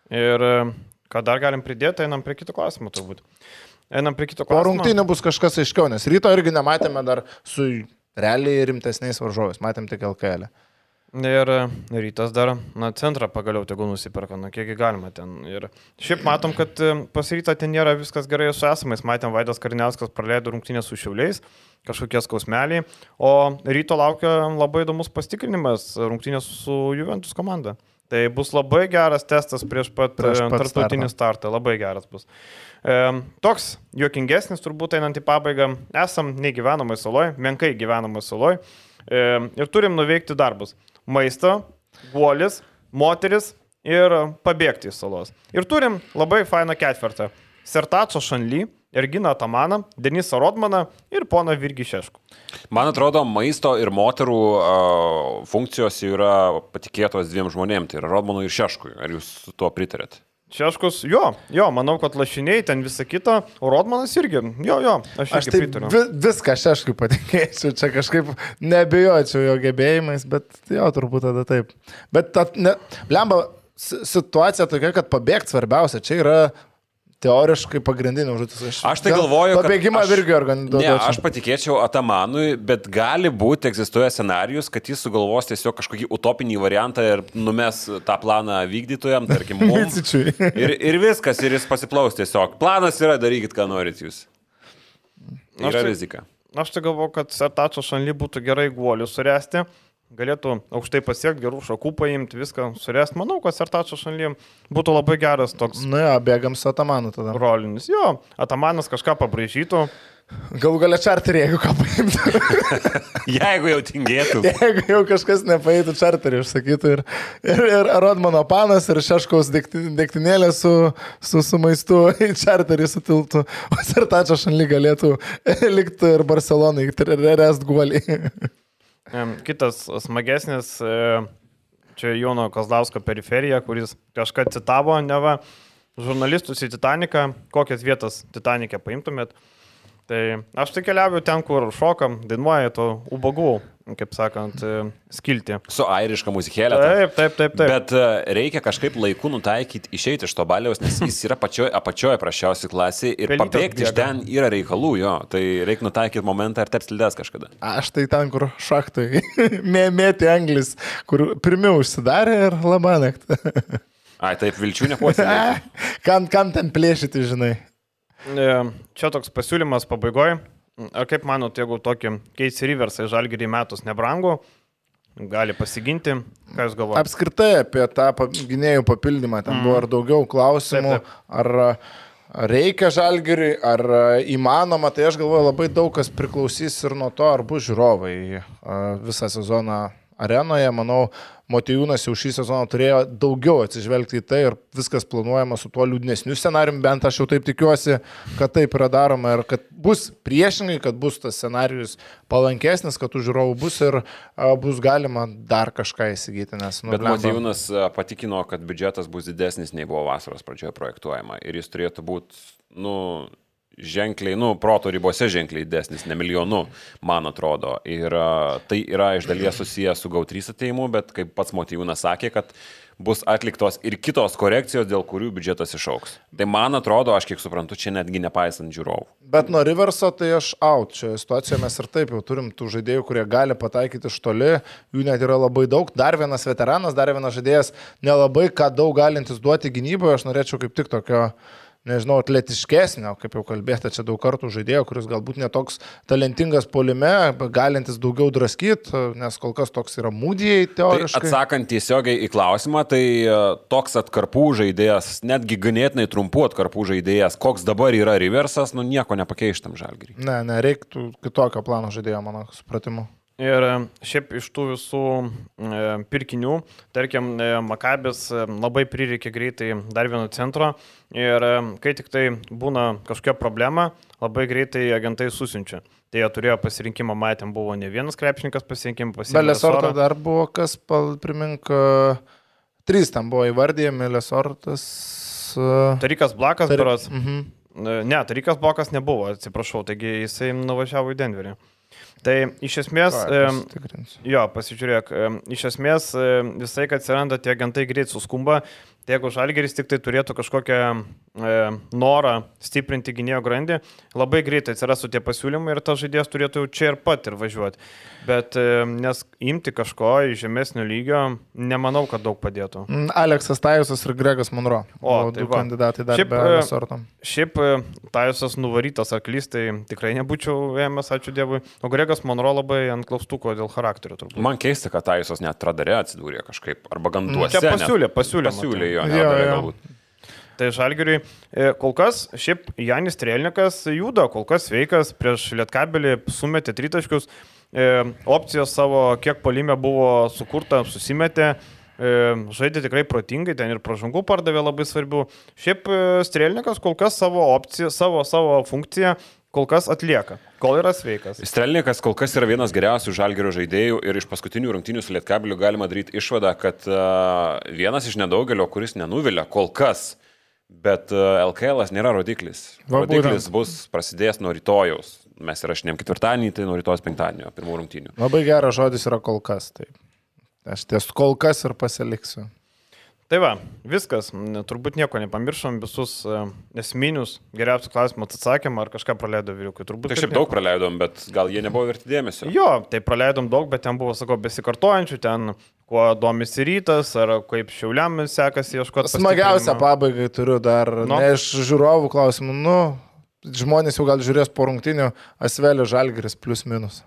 Ir ką dar galim pridėti, einam prie kito klausimo turbūt. Einam prie kito klausimo. Po rungtynių bus kažkas aiškiau, nes Ryto irgi nematėme dar su realiai rimtesniais varžovais, matėm tik L K L. Ir Rytas dar, na, centrą pagaliau tegul nusipirka, na, kiekgi galima ten. Ir šiaip matom, kad pas Rytą ten nėra viskas gerai su esamais. Matėm, Vaidas Karniauskas praleido rungtynės su Šiauliais, kažkokie skausmeliai, o Ryto laukia labai įdomus pastikrinimas rungtynės su Juventus komanda. Tai bus labai geras testas prieš pat, prieš pat tarptautinį startą, labai geras bus. E, toks juokingesnis turbūt einant į pabaigą, esam negyvenamai saloj, menkai gyvenamai saloj e, ir turim nuveikti darbus. Maistą, guolis, moteris ir pabėgti iš salos. Ir turim labai fainą ketvirtą. Sertačo Šanly, Erginą Atamaną, Denisą Rodmaną ir poną Virgį Šeškų. Man atrodo, maisto ir moterų uh, funkcijos yra patikėtos dviem žmonėm, tai yra Rodmanui ir Šeškui. Ar jūs su tuo pritarėt? Šeškus, jo, jo, manau, kad lašiniai, ten visa kita, o Rodmanas irgi, jo, jo, aš, aš tai pritariu. Vi, viską Šeškui patikėčiau, čia kažkaip nebejočiau jo gebėjimais, bet jo, turbūt tada taip. Bet, ta, ne, blemba, situacija tokia, kad pabėgti svarbiausia, čia yra teoriškai pagrindinė užduotis. Aš, aš tai galvoju, kad... Pabėgimą Virgį organizuočiau. Ne, aš patikėčiau Atamanui, bet gali būti, egzistuoja scenarijus, kad jis sugalvos tiesiog kažkokį utopinį variantą ir numes tą planą vykdytojam, tarkim, mums. ir, ir viskas, ir jis pasiplaus tiesiog. Planas yra, darykit, ką norit jūs. Yra aš tai, rizika. Aš tai galvoju, kad Sertačo Šanly būtų gerai guolių suresti. Galėtų aukštai pasiekti, gerų šakų paimti, viską suresti. Manau, kad Sertačo Šanly būtų labai geras toks. Na, ja, bėgam su Atamanu tada. Rolinis. Jo, Atamanas kažką pabraižytų. Galų galia čarterį, jeigu ką paimtų. Jeigu jau tingėtų. Jeigu jau kažkas nepaeitų čarterį, užsakytų. Ir, ir, ir Rodmano panas, ir Šeškaus degtinėlė su, su, su maistu į čarterį sutiltų. O Sertačo Šanly galėtų likti ir Barcelonai, ir rest guolį. Kitas smagesnis, čia Jono Kazlausko periferija, kuris kažką citavo, neva, žurnalistus į Titaniką, kokias vietas Titanikė paimtumėt. Tai aš tai keliauju ten, kur šokam, dainuoja to ubagų, kaip sakant, skilti. Su airiška muzikėlė. Taip, taip, taip, taip. Bet reikia kažkaip laiku nutaikyti, išeiti iš to baliaus, nes jis yra pačioje, apačioje prašiausiai klasėje ir Pelytės pabėgti iš bėga. ten yra reikalų, jo. Tai reikia nutaikyti momentą ir taps lydės kažkada. Aš tai ten, kur šachtai, mėti anglis, kur pirmiau užsidarė ir labanakt. Ai, taip, vilčių nepuoselėti. kam, kam ten plėšyti, žinai? Čia toks pasiūlymas pabaigoje. Ar kaip manot, jeigu tokį Casey Riversą į Žalgirį metus nebrangu, gali pasiginti, ką jūs galvojate? Apskritai apie tą gynėjų papildymą, ten mm. buvo ir daugiau klausimų, taip, taip. Ar reikia Žalgiriui, ar įmanoma, tai aš galvoju, labai daug kas priklausys ir nuo to, ar bus žiūrovai visą sezoną arenoje. Manau, Motiejūnas jau šį sezoną turėjo daugiau atsižvelgti į tai ir viskas planuojama su tuo liūdnesniu scenariumi, bent aš jau taip tikiuosi, kad taip yra daroma ir kad bus priešingai, kad bus tas scenarijus palankesnis, kad tų žiūrovų bus ir a, bus galima dar kažką įsigyti. Nes, nu, Bet lemba... Motiejūnas patikino, kad biudžetas bus didesnis nei buvo vasaros pradžioje projektuojama ir jis turėtų būti, nu... ženkliai, nu, proto ribose ženkliai didesnis, ne milijonu, man atrodo. Ir uh, tai yra iš dalies susijęs su G A U trys ateimu, bet kaip pats Motiejūnas sakė, kad bus atliktos ir kitos korekcijos, dėl kurių biudžetas išauks. Tai man atrodo, aš kiek suprantu, čia netgi nepaisant žiūrovų. Bet nuo Riverso tai aš out. Čia situacijoje mes ir taip jau turim tų žaidėjų, kurie gali pataikyti iš toli, jų net yra labai daug. Dar vienas veteranas, dar vienas žaidėjas, nelabai ką daug galintis duoti gynyboje, aš norėčiau kaip tik tokio... nežinau, atletiškesnio, kaip jau kalbėta, čia daug kartų žaidėjo, kuris galbūt netoks talentingas puolime, galintis daugiau draskyti, nes kol kas toks yra mūdijai teoriškai. Tai atsakant tiesiogiai į klausimą, tai toks atkarpų žaidėjas, netgi ganėtinai trumpų atkarpų žaidėjas, koks dabar yra Riversas, nu nieko nepakeištam Žalgiriui. Ne, ne, reiktų kitokio plano žaidėjo, mano supratimu. Ir šiaip iš tų visų e, pirkinių, tarkim, e, Makabis e, labai prireikė greitai dar vieno centro ir e, kai tik tai būna kažkokia problema, labai greitai agentai susiunčia. Tai jie turėjo pasirinkimą, matėm, buvo ne vienas krepšininkas pasirinkimą, pasirinkimą. Lesorto dar buvo, kas, primink, trys tam buvo įvardyjami, Lesortas. Uh... Tarikas Blakas, Tari... beras. Mhm. Ne, Tarikas Blakas nebuvo, atsiprašau, taigi jisai nuvažiavo į Denverį. Tai iš esmės, Va, jo, pasižiūrėk, iš esmės visai, kad atsiranda tie agentai greit suskumba, tai jeigu Žalgiris tik tai turėtų kažkokią e, norą stiprinti gynėjo grandį, labai greitai atsirastų tie pasiūlymai ir tas žaidėjas turėtų jau čia ir pat ir važiuoti. Bet e, nes imti kažko iš žemesnio lygio, nemanau, kad daug padėtų. Aleksas Tajusas ir Gregas Monro. O, o tai du va. kandidatai dar Šiaip, be Lesorto. Šiaip Tajusas nuvarytas arklys, tai tikrai nebūčiau ėmęs, ačiū Dievui. O Gregas Monro labai ant klaustuko dėl charakterio turbūt. Man keista, kad Tajusas net radare atsidūrė kažkaip, arba ganduose. Čia pasiūlė, pasiūlė. Pasiūlė jo, jo, jo, jo. Tai Žalgiriui kol kas, šiaip Janis Strelnikas juda, kol kas sveikas, prieš Lietkabelį sumetė tritaškius, opcijos savo, kiek puolime buvo sukurta, susimetė, žaidė tikrai protingai, ten ir pražangų pardavė labai svarbių. Šiaip Strelnikas kol kas savo opciją, savo, savo funkciją kol kas atlieka, kol yra sveikas. Strelnikas kol kas yra vienas geriausių Žalgirio žaidėjų ir iš paskutinių rungtynių su Lietkabeliu galima daryti išvadą, kad uh, vienas iš nedaugelio, kuris nenuvilia kol kas, bet uh, L K L nėra rodiklis. Va, rodiklis būtent. bus prasidės nuo rytojaus. Mes įrašinėm ketvirtadienį, tai nuo rytojus penktadienio, pirmų rungtynių. Labai geras žodis yra kol kas. Taip. Aš ties kol kas ir pasiliksiu. Tai va, viskas, turbūt nieko nepamiršom, visus uh, esminius geriausius klausimus atsakėm, ar kažką praleido vyriukai. Turbūt Tai šiaip daug praleidom, bet gal jie nebuvo verti dėmesio. Jo, tai praleidom daug, bet ten buvo, sakau, besikartojančių, ten kuo domisi Rytas, ar kaip Šiauliam sekasi ieškoti. Smagiausia pabaigai turiu dar, no. ne iš žiūrovų klausimų, nu, žmonės jau gal žiūrės po rungtynių, Asvelio Žalgiris plus minus.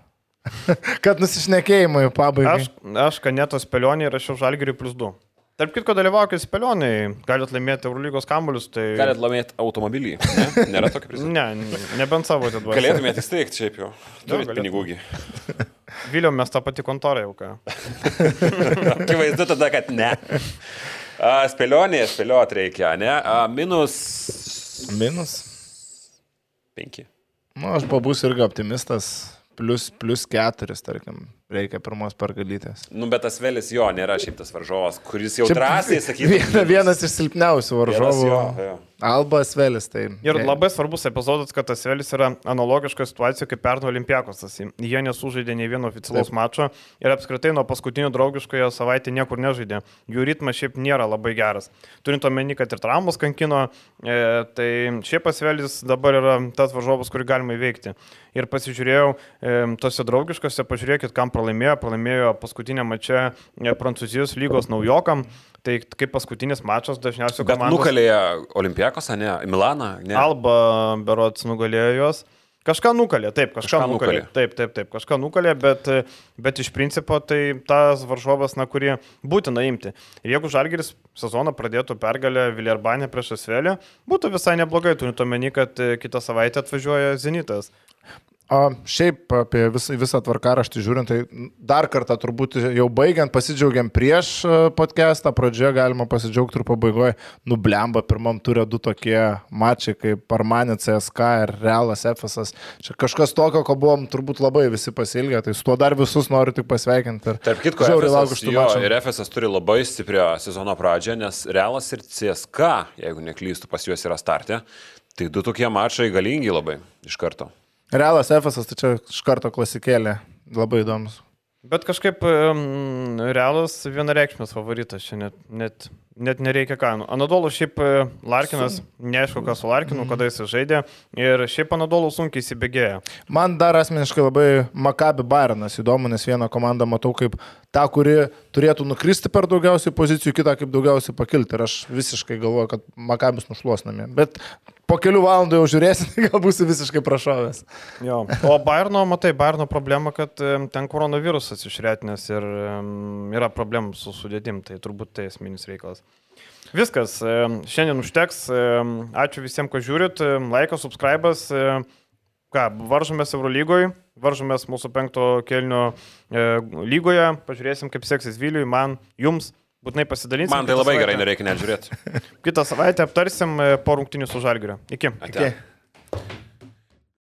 Kad nusišnekėjimai pabaigai. Aš, aš Kanetos Spėlionį rašiau Žalgiriui plus du. Tarp kitko dalyvaukit Spėlionai, galit laimėti Eurolygos kamuolius, tai... Galit laimėti automobilį, ne? Nėra tokio prizą? Ne, nebent savo atiduoti. Galėtumėte įsteigti šiaip jau. Turit pinigųgi. Viliau, mes tą patį kontorą jau ką. Akivaizdu tada, kad ne. A, spėlionė, spėliot reikia, ne? A, minus... Minus? Penki. Nu, aš pabūsiu irgi optimistas. Plus, plus keturis, tarkim. reikia pirmos pergalytės. Nu, bet tas Vėlis jo nėra šiaip tas varžovas, kuris jau Šiaip drąsiai sakytų. Viena, vienas iš silpniausių varžovų. Jo, jo. Alba Asvelis. Tai... Ir labai svarbus epizodas, kad Asvelis yra analogiška situacija kaip pernai Olimpiakosas. Jie nesužaidė nei vieno oficialaus Taip. mačo ir apskritai nuo paskutinio draugiškoje savaitė niekur nežaidė. Jų ritmas šiaip nėra labai geras. Turint omeny, kad ir traumos kankino, e, tai šiaip Asvelis dabar yra tas varžovas, kurį galima įveikti. Ir pasižiūrėjau, e, tose draugiškose, pažiūrėkit, kam pralaimėjo. Pralaimėjo paskutinę mačą e, Prancūzijos lygos naujokam. Tai kaip paskutinis mačas dažniausiai komandos... Bet nukalėjo Olimpiakosą, ne? Milaną, ne? Alba berods nugalėjo juos. Kažką nukalė, taip, kažką, kažką nukalė. nukalė. Taip, taip, taip, kažką nukalė, bet, bet iš principo tai tas varžovas, na, kurį būtina imti. Ir jeigu Žalgiris sezoną pradėtų pergalę Viljerbanę prieš Asvelį, būtų visai neblogai, turint omeny, kad kitą savaitę atvažiuoja Zenitas. O šiaip apie visą, visą tvarkaraštį žiūrint, tai dar kartą turbūt jau baigiant pasidžiaugiam prieš podcastą, pradžioje galima pasidžiaugti ir pabaigoje nublemba pirmam turė du tokie mačiai kaip Armani C S K ir Realas Efesas. Čia kažkas tokio, ko buvom turbūt labai visi pasilgę, tai su tuo dar visus noriu tik pasveikinti. Tarp kitko, Efesas, jo, ir Efesas turi labai stiprią sezono pradžią, nes Realas ir C S K, jeigu neklystu, pas juos yra startė, tai du tokie mačai galingi labai iš karto. Realas Efesas, tai čia iš karto klasikėlė, labai įdomus. Bet kažkaip um, Realas vienareikšmės favoritas, čia net, net, net nereikia kainų. Anadolu šiaip Larkinas, neaišku, kas su Larkinu, kada jis žaidė, ir šiaip Anadolu sunkiai įsibėgėja. Man dar asmeniškai labai Maccabi Bayernas įdomu, nes vieną komandą matau kaip tą, kuri turėtų nukristi per daugiausiai pozicijų, kitą kaip daugiausiai pakilti. Ir aš visiškai galvoju, kad Maccabis nušluos namie. Bet po kelių valandų jau žiūrėsi, tai gal būsi visiškai prašovęs. Jo. O Bayerno, matai, Bayerno problema, kad ten koronavirusas išretinės ir um, yra problemų su sudėtim, tai turbūt tai esminis reikalas. Viskas, šiandien užteks. Ačiū visiems, kas žiūrit. Laikas, subscribas. Ką, varžomės Eurolygoje, varžomės mūsų penkto kėlinio e, lygoje, pažiūrėsim, kaip seksis Viliui, man, jums, būtinai pasidalinsim. Man tai labai savaitę. Gerai, nereikia net žiūrėti. Kitą savaitę aptarsim po rungtynių su Žalgiriu. Iki. Ate. Iki.